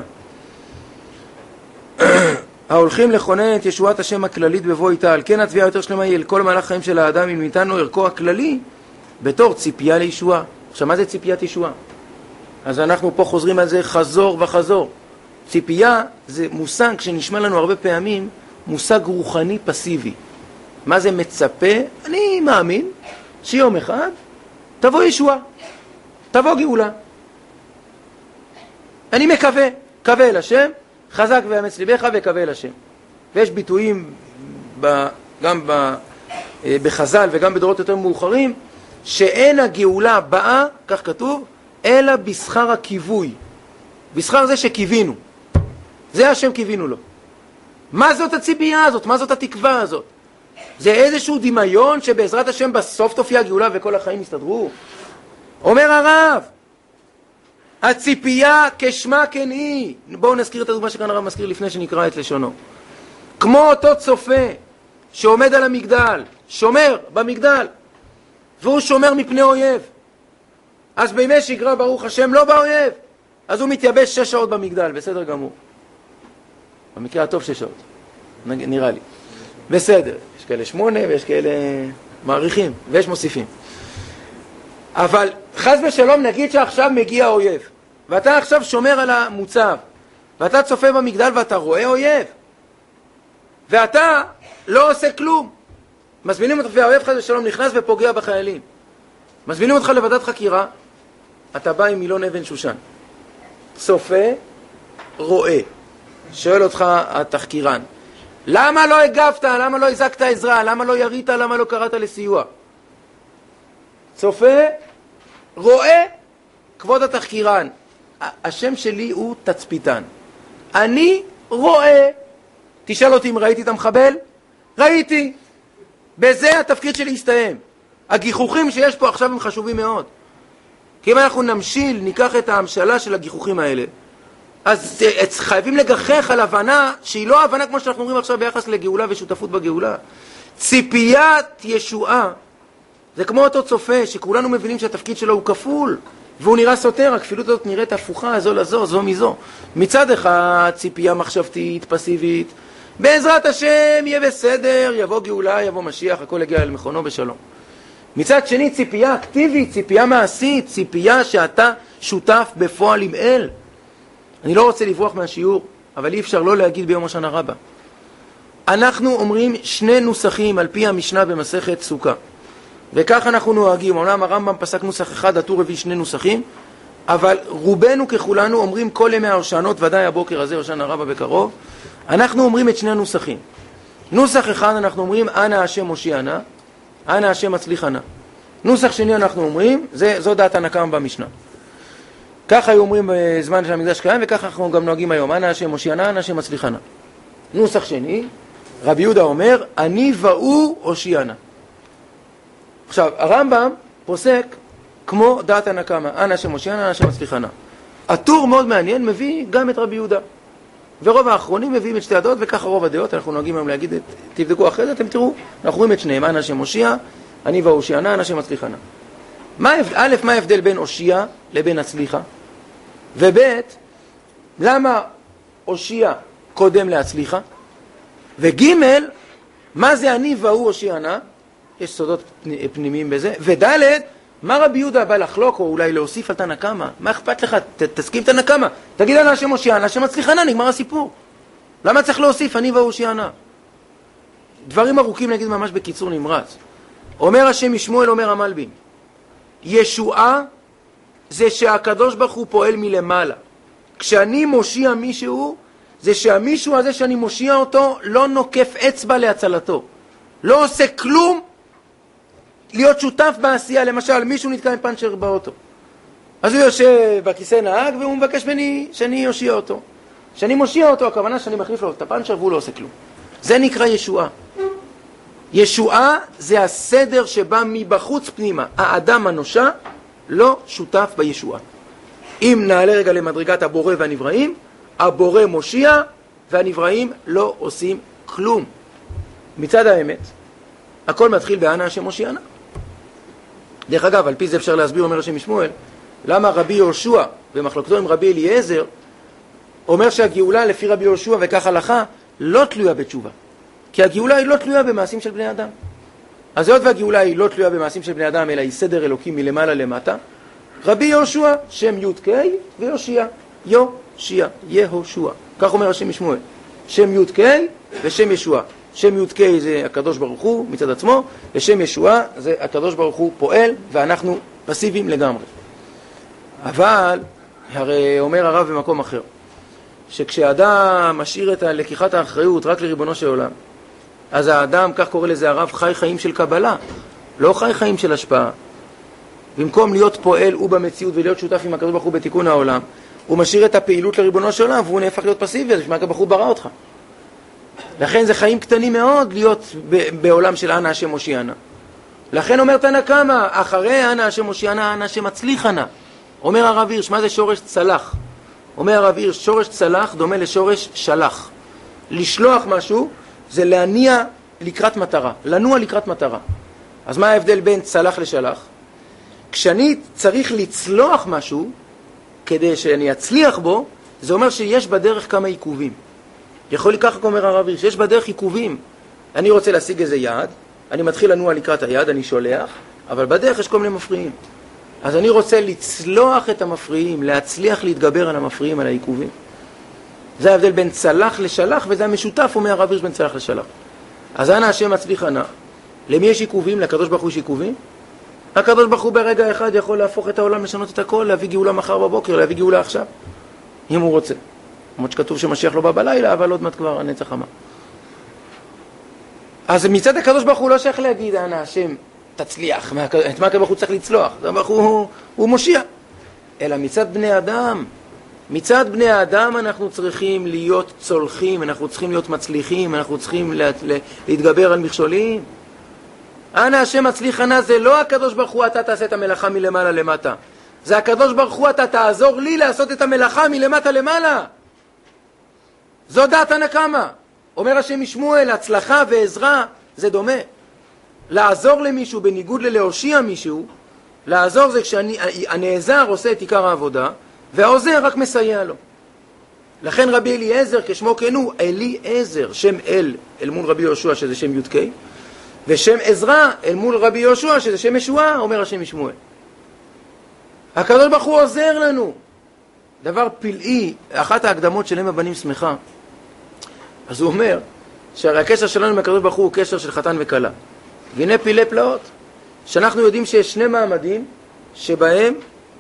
ההולכים לכונן את ישועת השם הכללית בבוא איתה. על כן התביעה היותר שלמה היא על כל מהלך החיים של האדם, אם ניתנו ערכו הכללי בתור ציפייה לישועה. עכשיו, מה זה ציפיית ישועה? אז אנחנו פה חוזרים על זה חזור וחזור. ציפייה זה מושג שנשמע לנו הרבה פעמים, מושג רוחני פסיבי. מה זה מצפה? אני מאמין שיום אחד תבוא ישועה, תבוא גאולה. אני מקווה, קווה אל השם, חזק ואמץ ליבך וקווה אל השם. ויש ביטויים ב, גם ב, בחז"ל וגם בדורות יותר מאוחרים, שאין הגאולה באה, כך כתוב, אלא בשכר הכיווי. בשכר זה שקיווינו. זה השם קיווינו לו. מה זאת הציפייה הזאת? מה זאת התקווה הזאת? זה איזשהו דמיון שבעזרת השם בסוף תופיע הגאולה וכל החיים יסתדרו? אומר הרב, הציפייה כשמה כן היא. בואו נזכיר את הדוגמה שכאן הרב מזכיר לפני שנקרא את לשונו. כמו אותו צופה שעומד על המגדל, שומר במגדל, והוא שומר מפני אויב. אז בימי שגרה ברוך השם לא באויב, אז הוא מתייבש שש שעות במגדל, בסדר גמור. במקרה הטוב שש שעות, נראה לי. בסדר, יש כאלה שמונה ויש כאלה מעריכים ויש מוסיפים. אבל חס ושלום נגיד שעכשיו מגיע אויב, ואתה עכשיו שומר על המוצב, ואתה צופה במגדל ואתה רואה אויב, ואתה לא עושה כלום. מזמינים אותך והאויב חס ושלום נכנס ופוגע בחיילים. מזמינים אותך לוועדת חקירה, אתה בא עם מילון אבן שושן. צופה, רואה. שואל אותך התחקירן, למה לא הגבת? למה לא הזקת עזרה? למה לא ירית? למה לא קראת לסיוע? צופה, רואה, כבוד התחקירן. השם שלי הוא תצפיתן. אני רואה. תשאל אותי אם ראיתי את המחבל? ראיתי. בזה התפקיד שלי יסתיים. הגיחוכים שיש פה עכשיו הם חשובים מאוד. כי אם אנחנו נמשיל, ניקח את ההמשלה של הגיחוכים האלה, אז חייבים לגחך על הבנה שהיא לא הבנה כמו שאנחנו אומרים עכשיו ביחס לגאולה ושותפות בגאולה. ציפיית ישועה זה כמו אותו צופה שכולנו מבינים שהתפקיד שלו הוא כפול והוא נראה סותר, הכפילות הזאת נראית הפוכה זו לזו, זו מזו. מצד אחד ציפייה מחשבתית, פסיבית, בעזרת השם יהיה בסדר, יבוא גאולה, יבוא משיח, הכל יגיע אל מכונו בשלום. מצד שני ציפייה אקטיבית, ציפייה מעשית, ציפייה שאתה שותף בפועל עם אל. אני לא רוצה לברוח מהשיעור, אבל אי אפשר לא להגיד ביום השנה רבה. אנחנו אומרים שני נוסחים על פי המשנה במסכת סוכה. וכך אנחנו נוהגים. אומנם הרמב"ם פסק נוסח אחד, הטור הביא שני נוסחים, אבל רובנו ככולנו אומרים כל ימי ההושענות, ודאי הבוקר הזה, הושענא רבה בקרוב, אנחנו אומרים את שני הנוסחים. נוסח אחד אנחנו אומרים, אנא השם מושיע נא, אנא השם מצליח נא. נוסח שני אנחנו אומרים, זה, זו דעת תנא קמא במשנה. ככה היו אומרים בזמן של המקדש קיים, וככה אנחנו גם נוהגים היום, אנא השם מושיע נא, אנא השם מצליח נא. נוסח שני, רבי יהודה אומר, אני והוא הושיע נא. עכשיו, הרמב"ם פוסק כמו דעת תנא קמא, אנא השם מושיע נא, אנא השם מצליח נא. הטור מאוד מעניין, מביא גם את רבי יהודה. ורוב האחרונים מביאים את שתי הדעות, וככה רוב הדעות, אנחנו נוהגים היום להגיד, תבדקו אחרי זה, אתם תראו, אנחנו רואים את שניהם, אנא השם מושיע, אני והושיע נא, אנא השם מצליח נא. מה, א', מה ההבדל בין הושיע לבין הצליחה? וב', למה הושיע קודם להצליחה? וג', מה זה אני והוא הושיע נא? יש סודות פנימיים בזה. וד', מה רבי יהודה בא לחלוק, או אולי להוסיף על תנא קמא? מה אכפת לך? ת, תסכים תנא קמא. תגיד אנא השם מושיע נא, השם מצליח נא, נגמר הסיפור. למה צריך להוסיף אני והוא הושיע נא? דברים ארוכים נגיד ממש בקיצור נמרץ. אומר השם משמואל, אומר המלבים, ישועה זה שהקדוש ברוך הוא פועל מלמעלה. כשאני מושיע מישהו, זה שהמישהו הזה שאני מושיע אותו לא נוקף אצבע להצלתו. לא עושה כלום להיות שותף בעשייה. למשל, מישהו נתקע עם פנצ'ר באוטו. אז הוא יושב בכיסא נהג והוא מבקש ממני שאני אושיע אותו. שאני מושיע אותו, הכוונה שאני מחליף לו את הפנצ'ר והוא לא עושה כלום. זה נקרא ישועה. ישועה זה הסדר שבא מבחוץ פנימה. האדם הנושע לא שותף בישועה. אם נעלה רגע למדרגת הבורא והנבראים, הבורא מושיע והנבראים לא עושים כלום. מצד האמת, הכל מתחיל באנא השם מושיע נא. דרך אגב, על פי זה אפשר להסביר, אומר השם משמואל, למה רבי יהושע במחלוקתו עם רבי אליעזר אומר שהגאולה לפי רבי יהושע וכך הלכה לא תלויה בתשובה. כי הגאולה היא לא תלויה במעשים של בני אדם. אז היות והגאולה היא לא תלויה במעשים של בני אדם, אלא היא סדר אלוקי מלמעלה למטה, רבי יהושע, שם י' ק' ויושיע, יושיע, יהושע. כך אומר השם משמואל. שם י' ק' ושם ישוע. שם י' ק' זה הקדוש ברוך הוא מצד עצמו, ושם ישועה זה הקדוש ברוך הוא פועל, ואנחנו פסיביים לגמרי. אבל, הרי אומר הרב במקום אחר, שכשאדם משאיר את לקיחת האחריות רק לריבונו של עולם, אז האדם, כך קורא לזה הרב, חי חיים של קבלה, לא חי חיים של השפעה. במקום להיות פועל הוא במציאות ולהיות שותף עם הקדוש ברוך הוא בתיקון העולם, הוא משאיר את הפעילות לריבונו של עולם, והוא נהפך להיות פסיבי, אז בשביל הקדוש ברוך הוא ברא אותך. לכן זה חיים קטנים מאוד להיות בעולם של אנא השם מושיע נא. לכן אומר תנא קמא, אחרי אנא השם מושיע נא, אנא השם מצליח נא. אומר הרב הירש, מה זה שורש צלח? אומר הרב הירש, שורש צלח דומה לשורש שלח. לשלוח משהו זה להניע לקראת מטרה, לנוע לקראת מטרה. אז מה ההבדל בין צלח לשלח? כשאני צריך לצלוח משהו, כדי שאני אצליח בו, זה אומר שיש בדרך כמה עיכובים. יכול לי ככה, אומר הרב הירש, שיש בדרך עיכובים. אני רוצה להשיג איזה יעד, אני מתחיל לנוע לקראת היעד, אני שולח, אבל בדרך יש כל מיני מפריעים. אז אני רוצה לצלוח את המפריעים, להצליח להתגבר על המפריעים, על העיכובים. זה ההבדל בין צלח לשלח, וזה המשותף, אומר הרב הירש, בין צלח לשלח. אז אנא השם מצליח נא. למי יש עיכובים? לקדוש ברוך הוא יש עיכובים? הקדוש ברוך הוא ברגע אחד יכול להפוך את העולם, לשנות את הכל, להביא גאולה מחר בבוקר, להביא גאולה עכשיו, אם הוא רוצה. כמו שכתוב שמשיח לא בא בלילה, אבל עוד מעט כבר הנצח אמר. אז מצד הקדוש ברוך הוא לא שייך להגיד, אנא השם תצליח, את מה הקדוש ברוך הוא צריך לצלוח? הקדוש ברוך הוא, הוא מושיע. אלא מצד בני אדם, מצד בני האדם אנחנו צריכים להיות צולחים, אנחנו צריכים להיות מצליחים, אנחנו צריכים לה, לה, להתגבר על מכשולים. אנא השם מצליח נא, זה לא הקדוש ברוך הוא אתה תעשה את המלאכה מלמעלה למטה. זה הקדוש ברוך הוא אתה תעזור לי לעשות את המלאכה מלמטה למעלה. זו דעת תנא קמא. אומר השם משמואל, הצלחה ועזרה זה דומה. לעזור למישהו בניגוד ללהושיע מישהו, לעזור זה כשהנעזר עושה את עיקר העבודה, והעוזר רק מסייע לו. לכן רבי אליעזר, כשמו כן הוא, אליעזר, שם אל, אל מול רבי יהושע שזה שם י' ק', ושם עזרא אל מול רבי יהושע שזה שם ישועה, אומר השם משמואל. הקדוש ברוך הוא עוזר לנו. דבר פלאי, אחת ההקדמות שלהם הבנים שמחה. אז הוא אומר, שהרי הקשר שלנו עם הקדוש ברוך הוא הוא קשר של חתן וכלה. והנה פלאי פלאות, שאנחנו יודעים שיש שני מעמדים שבהם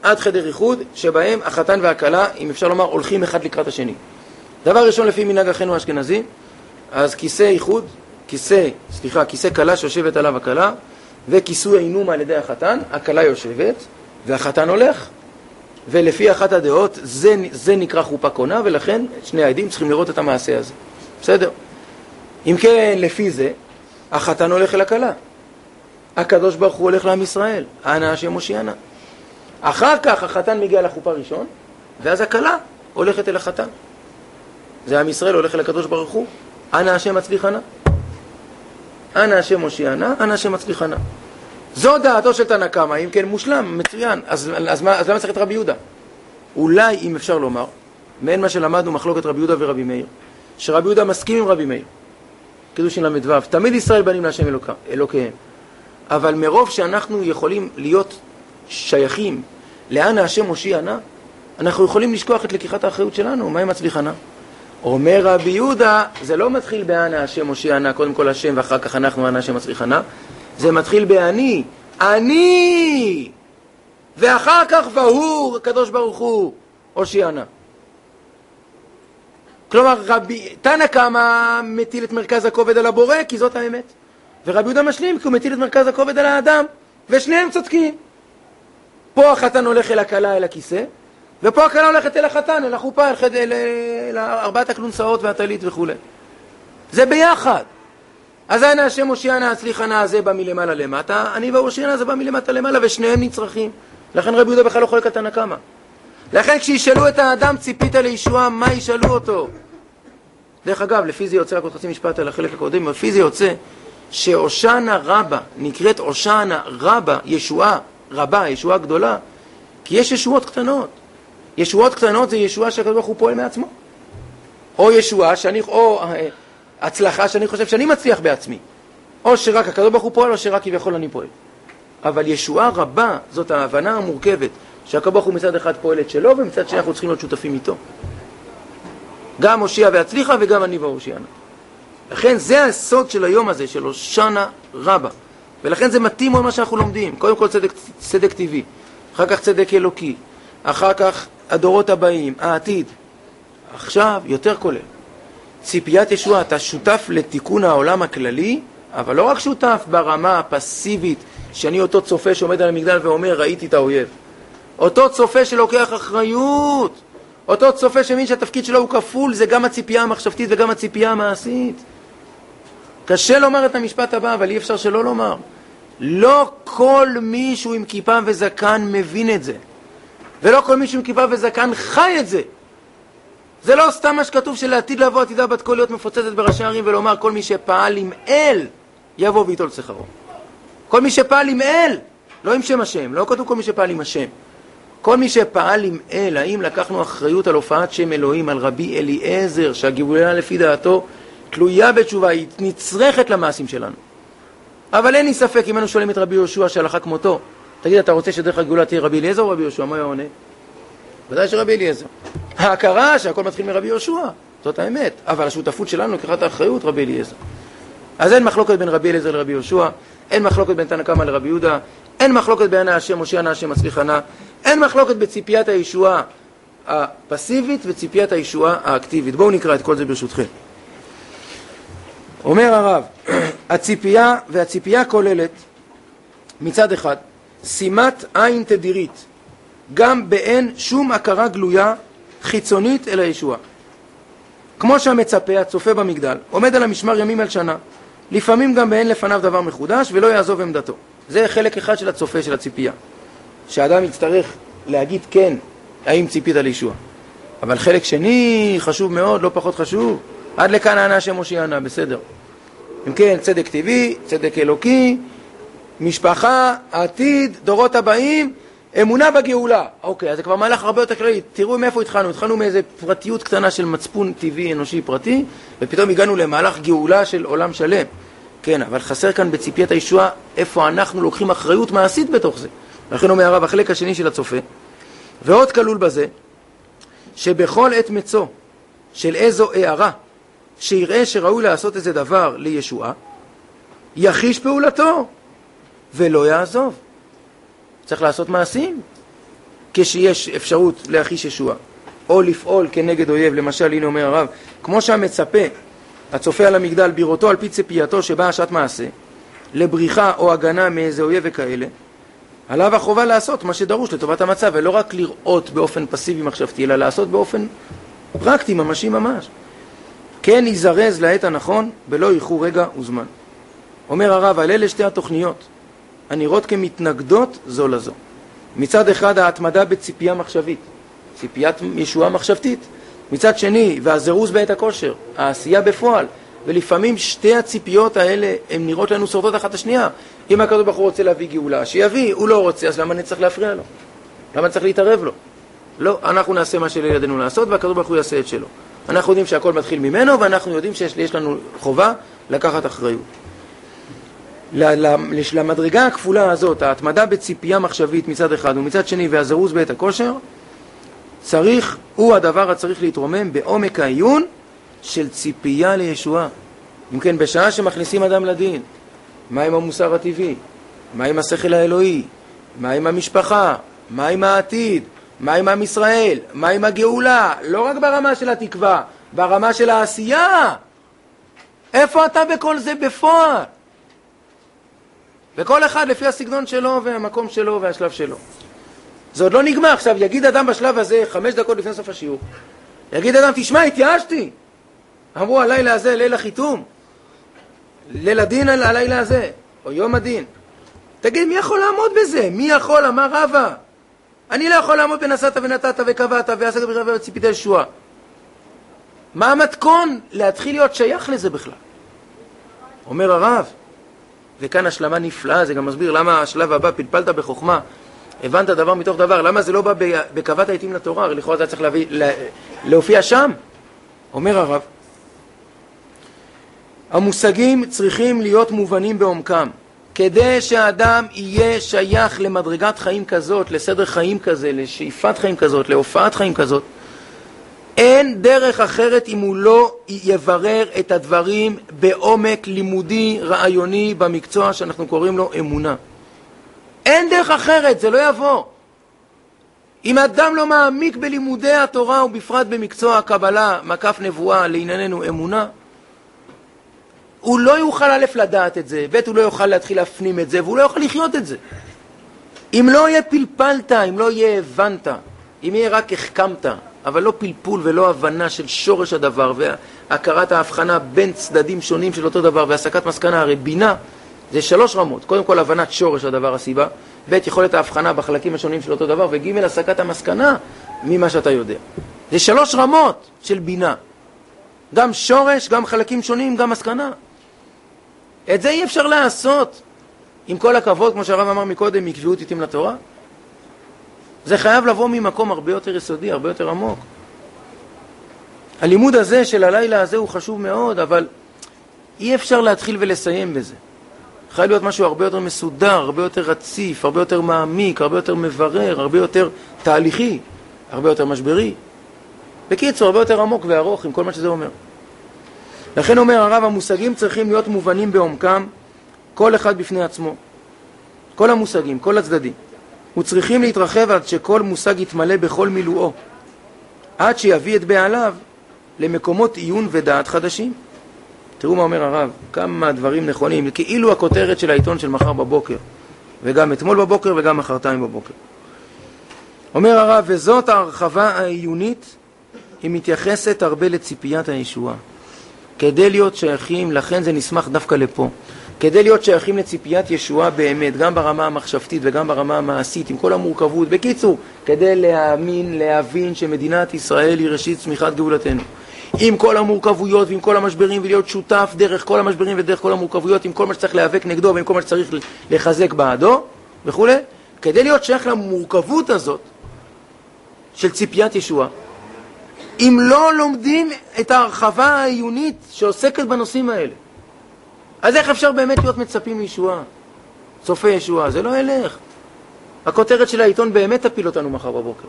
עד חדר איחוד, שבהם החתן והכלה, אם אפשר לומר, הולכים אחד לקראת השני. דבר ראשון, לפי מנהג אחינו האשכנזים, אז כיסא איחוד, כיסא, סליחה, כיסא כלה שיושבת עליו הכלה, וכיסוי העינום על ידי החתן, הכלה יושבת, והחתן הולך. ולפי אחת הדעות, זה, זה נקרא חופה קונה, ולכן שני העדים צריכים לראות את המעשה הזה. בסדר? אם כן, לפי זה, החתן הולך אל הכלה. הקדוש ברוך הוא הולך לעם ישראל. אנא השם הושיענה. אחר כך החתן מגיע לחופה ראשון, ואז הכלה הולכת אל החתן. זה עם ישראל הולך אל הקדוש ברוך הוא. אנא השם מצליחנה. אנא השם הושיענה, אנא השם מצליחנה. זו דעתו של תנא קמא, אם כן מושלם, מצוין. אז, אז, מה, אז למה צריך את רבי יהודה? אולי, אם אפשר לומר, מעין מה שלמדנו מחלוקת רבי יהודה ורבי מאיר, שרבי יהודה מסכים עם רבי מאיר. קידושין למדוו, תמיד ישראל בנים להשם אלוקה, אלוקיהם. אבל מרוב שאנחנו יכולים להיות שייכים לאן השם הושיענה, אנחנו יכולים לשכוח את לקיחת האחריות שלנו. מה עם מצליחנה? אומר רבי יהודה, זה לא מתחיל באנה השם הושיענה, קודם כל השם ואחר כך אנחנו אנה השם מצליחנה. זה מתחיל באני, אני, ואחר כך והוא, הקדוש ברוך הוא, הושיענה. כלומר, רבי, תנא קמא מטיל את מרכז הכובד על הבורא, כי זאת האמת. ורבי יהודה משלים, כי הוא מטיל את מרכז הכובד על האדם, ושניהם צודקים. פה החתן הולך אל הכלה, אל הכיסא, ופה הכלה הולכת אל החתן, אל החופה, אל, אל, אל, אל ארבעת הכלונסאות והטלית וכו'. זה ביחד. אז אנא השם הושיענה הצליחנה, זה בא מלמעלה למטה, אני והושיענה זה בא מלמטה למעלה, ושניהם נצרכים. לכן רבי יהודה בכלל לא חולק על תנא קמא. לכן כשישאלו את האדם ציפית לישועה, מה ישאלו אותו? דרך אגב, לפי זה יוצא, רק עוד חצי משפט על החלק הקודם, לפי זה יוצא שהושענא רבה, נקראת הושענא רבה, ישועה רבה, ישועה גדולה, כי יש ישועות קטנות. ישועות קטנות זה ישועה שהקדוש ברוך הוא פועל מעצמו. או ישועה שאני, או הצלחה שאני חושב שאני מצליח בעצמי. או שרק הקדוש ברוך הוא פועל, או שרק כביכול אני פועל. אבל ישועה רבה, זאת ההבנה המורכבת, שהקדוש ברוך הוא מצד אחד פועל את שלו, ומצד שני אנחנו צריכים להיות שותפים איתו. גם הושיע והצליחה, וגם אני והושיענה. לכן זה הסוד של היום הזה, של הושענא רבה. ולכן זה מתאים מאוד מה שאנחנו לומדים. קודם כל צדק, צדק טבעי, אחר כך צדק אלוקי, אחר כך הדורות הבאים, העתיד. עכשיו יותר כולל. ציפיית ישועה, אתה שותף לתיקון העולם הכללי, אבל לא רק שותף ברמה הפסיבית, שאני אותו צופה שעומד על המגדל ואומר, ראיתי את האויב. אותו צופה שלוקח אחריות. אותו צופה שמין שהתפקיד שלו הוא כפול, זה גם הציפייה המחשבתית וגם הציפייה המעשית. קשה לומר את המשפט הבא, אבל אי אפשר שלא לומר. לא כל מישהו עם כיפה וזקן מבין את זה. ולא כל מישהו עם כיפה וזקן חי את זה. זה לא סתם מה שכתוב שלעתיד לבוא עתידה בת קול להיות מפוצצת בראשי ערים ולומר כל מי שפעל עם אל יבוא ויטול שכרו. כל מי שפעל עם אל, לא עם שם השם, לא כתוב כל מי שפעל עם השם. כל מי שפעל עם אל, האם לקחנו אחריות על הופעת שם אלוהים, על רבי אליעזר, שהגאולה לפי דעתו תלויה בתשובה, היא נצרכת למעשים שלנו. אבל אין לי ספק, אם אנו שואלים את רבי יהושע שהלכה כמותו, תגיד, אתה רוצה שדרך הגאולה תהיה רבי אליעזר או רבי יהושע? מה היה עונה? ודאי שרבי אליעזר. ההכרה שהכל מתחיל מרבי יהושע, זאת האמת. אבל השותפות שלנו לקחת האחריות רבי אליעזר. אז אין מחלוקת בין רבי אליעזר לרבי יהושע, אין מחלוקת בין תנא קמא לרבי יהודה, אין מחלוקת בין השם הושיענה השם מצליחנה, אין מחלוקת בציפיית הישועה הפסיבית וציפיית הישועה האקטיבית. בואו נקרא את כל זה ברשותכם. אומר הרב, הציפייה והציפייה כוללת מצד אחד שימת עין תדירית, גם באין שום הכרה גלויה חיצונית אל הישועה. כמו שהמצפה, הצופה במגדל, עומד על המשמר ימים על שנה, לפעמים גם באין לפניו דבר מחודש ולא יעזוב עמדתו. זה חלק אחד של הצופה של הציפייה. שהאדם יצטרך להגיד כן, האם ציפית לישוע. אבל חלק שני חשוב מאוד, לא פחות חשוב. עד לכאן אנא השם הושיענה, בסדר. אם כן, צדק טבעי, צדק אלוקי, משפחה, עתיד, דורות הבאים, אמונה בגאולה. אוקיי, אז זה כבר מהלך הרבה יותר כללי. תראו מאיפה התחלנו. התחלנו מאיזו פרטיות קטנה של מצפון טבעי, אנושי, פרטי, ופתאום הגענו למהלך גאולה של עולם שלם. כן, אבל חסר כאן בציפיית הישועה איפה אנחנו לוקחים אחריות מעשית בתוך זה. לכן אומר הרב, החלק השני של הצופה, ועוד כלול בזה, שבכל עת מצוא של איזו הערה, שיראה שראוי לעשות איזה דבר לישועה, יחיש פעולתו, ולא יעזוב. צריך לעשות מעשים. כשיש אפשרות להחיש ישועה, או לפעול כנגד אויב, למשל, הנה אומר הרב, כמו שהמצפה, הצופה על המגדל, בירותו על פי ציפייתו שבאה שעת מעשה, לבריחה או הגנה מאיזה אויב וכאלה, עליו החובה לעשות מה שדרוש לטובת המצב, ולא רק לראות באופן פסיבי מחשבתי, אלא לעשות באופן פרקטי, ממשי ממש. כן יזרז לעת הנכון, בלא איחור רגע וזמן. אומר הרב, על אלה שתי התוכניות, הנראות כמתנגדות זו לזו. מצד אחד ההתמדה בציפייה מחשבית, ציפיית ישועה מחשבתית, מצד שני, והזירוז בעת הכושר, העשייה בפועל, ולפעמים שתי הציפיות האלה הן נראות לנו סורטות אחת השנייה. אם הקדוש ברוך הוא רוצה להביא גאולה, שיביא, הוא לא רוצה, אז למה אני צריך להפריע לו? למה אני צריך להתערב לו? לא, אנחנו נעשה מה שלילדינו לעשות, והקדוש ברוך הוא יעשה את שלו. אנחנו יודעים שהכל מתחיל ממנו, ואנחנו יודעים שיש לנו חובה לקחת אחריות. למדרגה הכפולה הזאת, ההתמדה בציפייה מחשבית מצד אחד ומצד שני, והזירוז בעת הכושר, צריך, הוא הדבר הצריך להתרומם בעומק העיון של ציפייה לישועה. אם כן, בשעה שמכניסים אדם לדין, מה עם המוסר הטבעי? מה עם השכל האלוהי? מה עם המשפחה? מה עם העתיד? מה עם עם ישראל? מה עם הגאולה? לא רק ברמה של התקווה, ברמה של העשייה. איפה אתה בכל זה בפועל? וכל אחד לפי הסגנון שלו והמקום שלו והשלב שלו. זה עוד לא נגמר. עכשיו, יגיד אדם בשלב הזה, חמש דקות לפני סוף השיעור, יגיד אדם, תשמע, התייאשתי. אמרו, הלילה הזה, ליל החיתום. ליל הדין על הלילה הזה, או יום הדין. תגיד, מי יכול לעמוד בזה? מי יכול? אמר רבא. אני לא יכול לעמוד בנסעת ונתת וקבעת ועשת ברבע וציפית ישועה. מה המתכון להתחיל להיות שייך לזה בכלל? אומר הרב, וכאן השלמה נפלאה, זה גם מסביר למה השלב הבא, פלפלת בחוכמה, הבנת דבר מתוך דבר, למה זה לא בא בקוות העיתים לתורה, לכאורה זה צריך להביא, לה, להופיע שם. אומר הרב, המושגים צריכים להיות מובנים בעומקם, כדי שהאדם יהיה שייך למדרגת חיים כזאת, לסדר חיים כזה, לשאיפת חיים כזאת, להופעת חיים כזאת. אין דרך אחרת אם הוא לא יברר את הדברים בעומק לימודי, רעיוני, במקצוע שאנחנו קוראים לו אמונה. אין דרך אחרת, זה לא יבוא. אם אדם לא מעמיק בלימודי התורה ובפרט במקצוע הקבלה, מקף נבואה, לענייננו אמונה, הוא לא יוכל א' לדעת את זה, ב' הוא לא יוכל להתחיל להפנים את זה, והוא לא יוכל לחיות את זה. אם לא יהיה פלפלת, אם לא יהיה הבנת, אם יהיה רק החכמת, אבל לא פלפול ולא הבנה של שורש הדבר, והכרת ההבחנה בין צדדים שונים של אותו דבר, והסקת מסקנה, הרי בינה, זה שלוש רמות. קודם כל הבנת שורש הדבר הסיבה, ב' יכולת ההבחנה בחלקים השונים של אותו דבר, וג' הסקת המסקנה ממה שאתה יודע. זה שלוש רמות של בינה. גם שורש, גם חלקים שונים, גם מסקנה. את זה אי אפשר לעשות. עם כל הכבוד, כמו שהרב אמר מקודם, מקביעות עיתים לתורה. זה חייב לבוא ממקום הרבה יותר יסודי, הרבה יותר עמוק. הלימוד הזה של הלילה הזה הוא חשוב מאוד, אבל אי אפשר להתחיל ולסיים בזה. חייב להיות משהו הרבה יותר מסודר, הרבה יותר רציף, הרבה יותר מעמיק, הרבה יותר מברר, הרבה יותר תהליכי, הרבה יותר משברי. בקיצור, הרבה יותר עמוק וארוך עם כל מה שזה אומר. לכן אומר הרב, המושגים צריכים להיות מובנים בעומקם, כל אחד בפני עצמו. כל המושגים, כל הצדדים. וצריכים להתרחב עד שכל מושג יתמלא בכל מילואו, עד שיביא את בעליו למקומות עיון ודעת חדשים. תראו מה אומר הרב, כמה דברים נכונים, כאילו הכותרת של העיתון של מחר בבוקר, וגם אתמול בבוקר וגם מחרתיים בבוקר. אומר הרב, וזאת ההרחבה העיונית, היא מתייחסת הרבה לציפיית הישועה. כדי להיות שייכים, לכן זה נשמח דווקא לפה, כדי להיות שייכים לציפיית ישועה באמת, גם ברמה המחשבתית וגם ברמה המעשית, עם כל המורכבות. בקיצור, כדי להאמין, להבין שמדינת ישראל היא ראשית צמיחת גאולתנו. עם כל המורכבויות ועם כל המשברים, ולהיות שותף דרך כל המשברים ודרך כל המורכבויות, עם כל מה שצריך להיאבק נגדו ועם כל מה שצריך לחזק בעדו וכו'. כדי להיות שייך למורכבות הזאת של ציפיית ישועה, אם לא לומדים את ההרחבה העיונית שעוסקת בנושאים האלה, אז איך אפשר באמת להיות מצפים לישועה? צופה ישועה, זה לא ילך. הכותרת של העיתון באמת תפיל אותנו מחר בבוקר.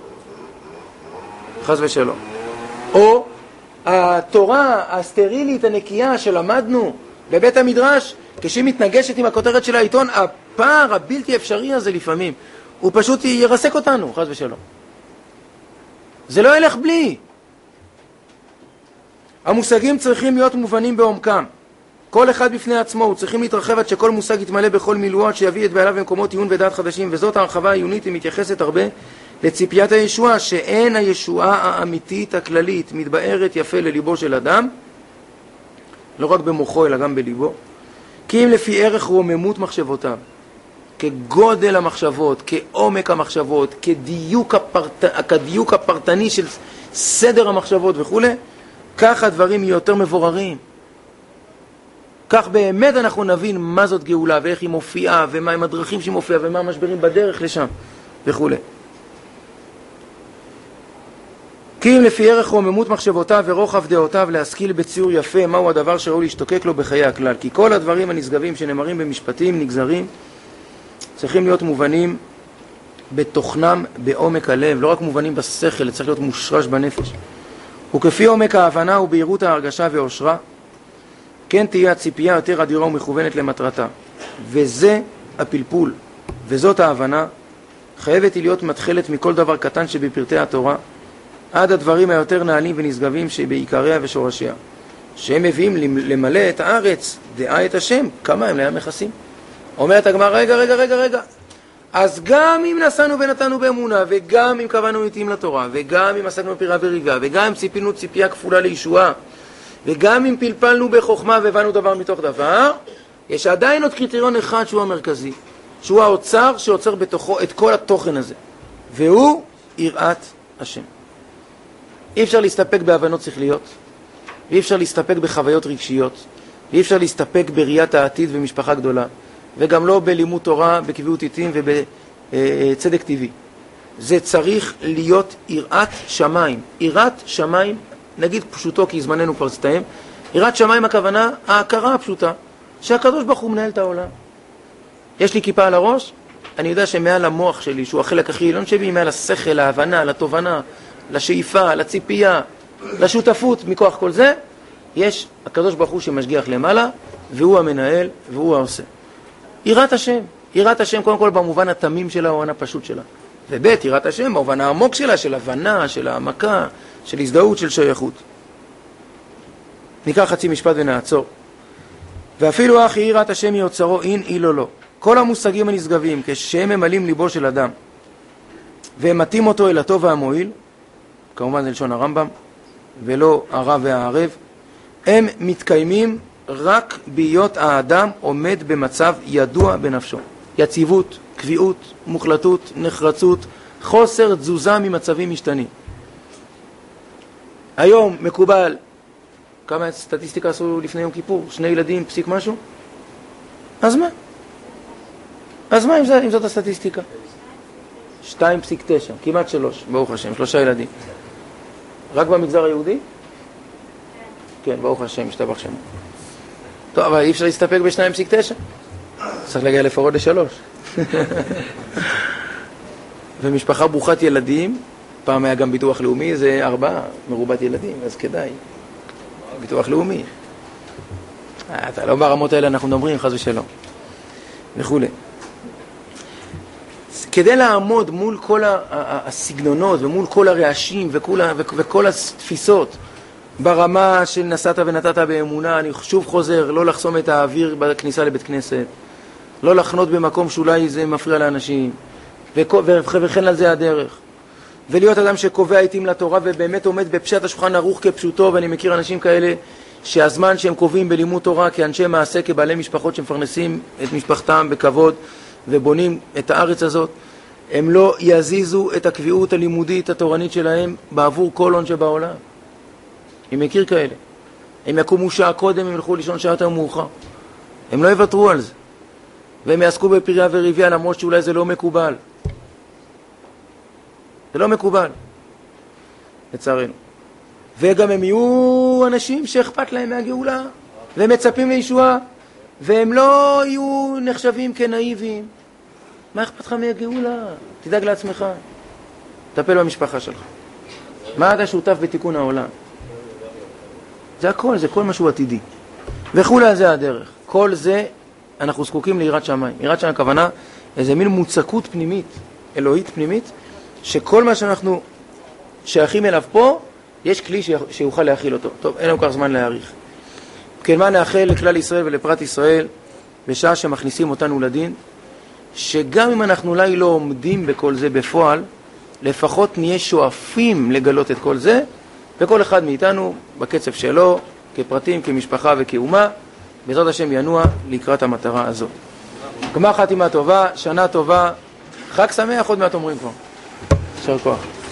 חס ושלום. או התורה הסטרילית הנקייה שלמדנו בבית המדרש, כשהיא מתנגשת עם הכותרת של העיתון, הפער הבלתי אפשרי הזה לפעמים, הוא פשוט ירסק אותנו, חס ושלום. זה לא ילך בלי. המושגים צריכים להיות מובנים בעומקם. כל אחד בפני עצמו, הוא צריכים להתרחב עד שכל מושג יתמלא בכל מילואו, עד שיביא את בעליו במקומות עיון ודעת חדשים, וזאת ההרחבה העיונית, היא מתייחסת הרבה לציפיית הישועה, שאין הישועה האמיתית הכללית מתבארת יפה לליבו של אדם, לא רק במוחו אלא גם בליבו, כי אם לפי ערך רוממות מחשבותיו, כגודל המחשבות, כעומק המחשבות, כדיוק, הפרט... כדיוק הפרטני של סדר המחשבות וכו', כך הדברים יהיו יותר מבוררים. כך באמת אנחנו נבין מה זאת גאולה ואיך היא מופיעה ומה הם הדרכים שהיא מופיעה ומה המשברים בדרך לשם וכו'. כי אם לפי ערך רוממות מחשבותיו ורוחב דעותיו להשכיל בציור יפה מהו הדבר שראוי להשתוקק לו בחיי הכלל. כי כל הדברים הנשגבים שנאמרים במשפטים נגזרים צריכים להיות מובנים בתוכנם בעומק הלב, לא רק מובנים בשכל, צריך להיות מושרש בנפש. וכפי עומק ההבנה ובהירות ההרגשה ואושרה, כן תהיה הציפייה יותר אדירה ומכוונת למטרתה. וזה הפלפול, וזאת ההבנה, חייבת היא להיות מתחלת מכל דבר קטן שבפרטי התורה, עד הדברים היותר נעלים ונשגבים שבעיקריה ושורשיה, שהם מביאים למלא את הארץ, דעה את השם, כמה הם להם מכסים. אומרת הגמרא, רגע, רגע, רגע, רגע. אז גם אם נסענו ונתנו באמונה, וגם אם קבענו עיתים לתורה, וגם אם עסקנו בפירה וריבה, וגם אם ציפינו ציפייה כפולה לישועה, וגם אם פלפלנו בחוכמה והבנו דבר מתוך דבר, יש עדיין עוד קריטריון אחד שהוא המרכזי, שהוא האוצר שעוצר בתוכו את כל התוכן הזה, והוא יראת השם. אי אפשר להסתפק בהבנות שכליות, ואי אפשר להסתפק בחוויות רגשיות, ואי אפשר להסתפק בראיית העתיד ומשפחה גדולה, וגם לא בלימוד תורה, בקביעות עיתים ובצדק טבעי. זה צריך להיות יראת שמיים. יראת שמיים, נגיד פשוטו כי זמננו כבר סתיים, יראת שמיים הכוונה, ההכרה הפשוטה, שהקדוש ברוך הוא מנהל את העולם. יש לי כיפה על הראש, אני יודע שמעל המוח שלי, שהוא החלק הכי עליון שבי, מעל השכל, להבנה, לתובנה, לשאיפה, לציפייה, לשותפות, מכוח כל זה, יש הקדוש ברוך הוא שמשגיח למעלה, והוא המנהל, והוא העושה. יראת השם, יראת השם קודם כל במובן התמים שלה, או הפשוט שלה. ובית, יראת השם במובן העמוק שלה, של הבנה, של העמקה, של הזדהות, של שייכות. ניקח חצי משפט ונעצור. ואפילו אחי יראת השם יוצרו, אין אילו לא. כל המושגים הנשגבים, כשהם ממלאים ליבו של אדם, והם מתאים אותו אל הטוב והמועיל, כמובן זה לשון הרמב"ם, ולא הרב והערב, הם מתקיימים רק בהיות האדם עומד במצב ידוע בנפשו. יציבות, קביעות, מוחלטות, נחרצות, חוסר תזוזה ממצבים משתנים. היום מקובל, כמה סטטיסטיקה עשו לפני יום כיפור? שני ילדים, פסיק משהו? אז מה? אז מה אם, זה, אם זאת הסטטיסטיקה? שתיים פסיק תשע, כמעט שלוש, ברוך השם, שלושה ילדים. רק במגזר היהודי? כן, ברוך השם, משתבח שמו. טוב, אבל אי אפשר להסתפק ב-שתיים פסיק תשע. צריך להגיע לפחות לשלוש. ומשפחה ברוכת ילדים, פעם היה גם ביטוח לאומי, זה ארבעה מרובת ילדים, אז כדאי. ביטוח לאומי. אתה לא ברמות האלה אנחנו מדברים, חס ושלום. וכו'. כדי לעמוד מול כל הסגנונות ומול כל הרעשים וכל, וכל התפיסות, ברמה של נסעת ונתת באמונה, אני שוב חוזר, לא לחסום את האוויר בכניסה לבית כנסת, לא לחנות במקום שאולי זה מפריע לאנשים, וכן על זה הדרך. ולהיות אדם שקובע עיתים לתורה ובאמת עומד בפשט השולחן ערוך כפשוטו, ואני מכיר אנשים כאלה שהזמן שהם קובעים בלימוד תורה כאנשי מעשה, כבעלי משפחות שמפרנסים את משפחתם בכבוד ובונים את הארץ הזאת, הם לא יזיזו את הקביעות הלימודית התורנית שלהם בעבור כל הון שבעולם. אני מכיר כאלה. הם יקומו שעה קודם, הם ילכו לישון שעה יותר מאוחר. הם לא יוותרו על זה. והם יעסקו בפריה וריביה, למרות שאולי זה לא מקובל. זה לא מקובל, לצערנו. וגם הם יהיו אנשים שאכפת להם מהגאולה, והם מצפים לישועה, והם לא יהיו נחשבים כנאיבים. מה אכפת לך מהגאולה? תדאג לעצמך. תטפל במשפחה שלך. מה אתה שותף בתיקון העולם? זה הכל, זה כל משהו עתידי. וכולי זה הדרך. כל זה אנחנו זקוקים ליראת שמיים. יראת שמיים הכוונה איזה מין מוצקות פנימית, אלוהית פנימית, שכל מה שאנחנו שייכים אליו פה, יש כלי שיוכל להכיל אותו. טוב, אין לנו כך זמן להאריך. כן, מה נאחל לכלל ישראל ולפרט ישראל, בשעה שמכניסים אותנו לדין, שגם אם אנחנו אולי לא עומדים בכל זה בפועל, לפחות נהיה שואפים לגלות את כל זה, וכל אחד מאיתנו בקצב שלו, כפרטים, כמשפחה וכאומה, בעזרת השם ינוע לקראת המטרה הזו. גמר חתימה טובה, שנה טובה, חג שמח, עוד מעט אומרים כבר. יישר כוח.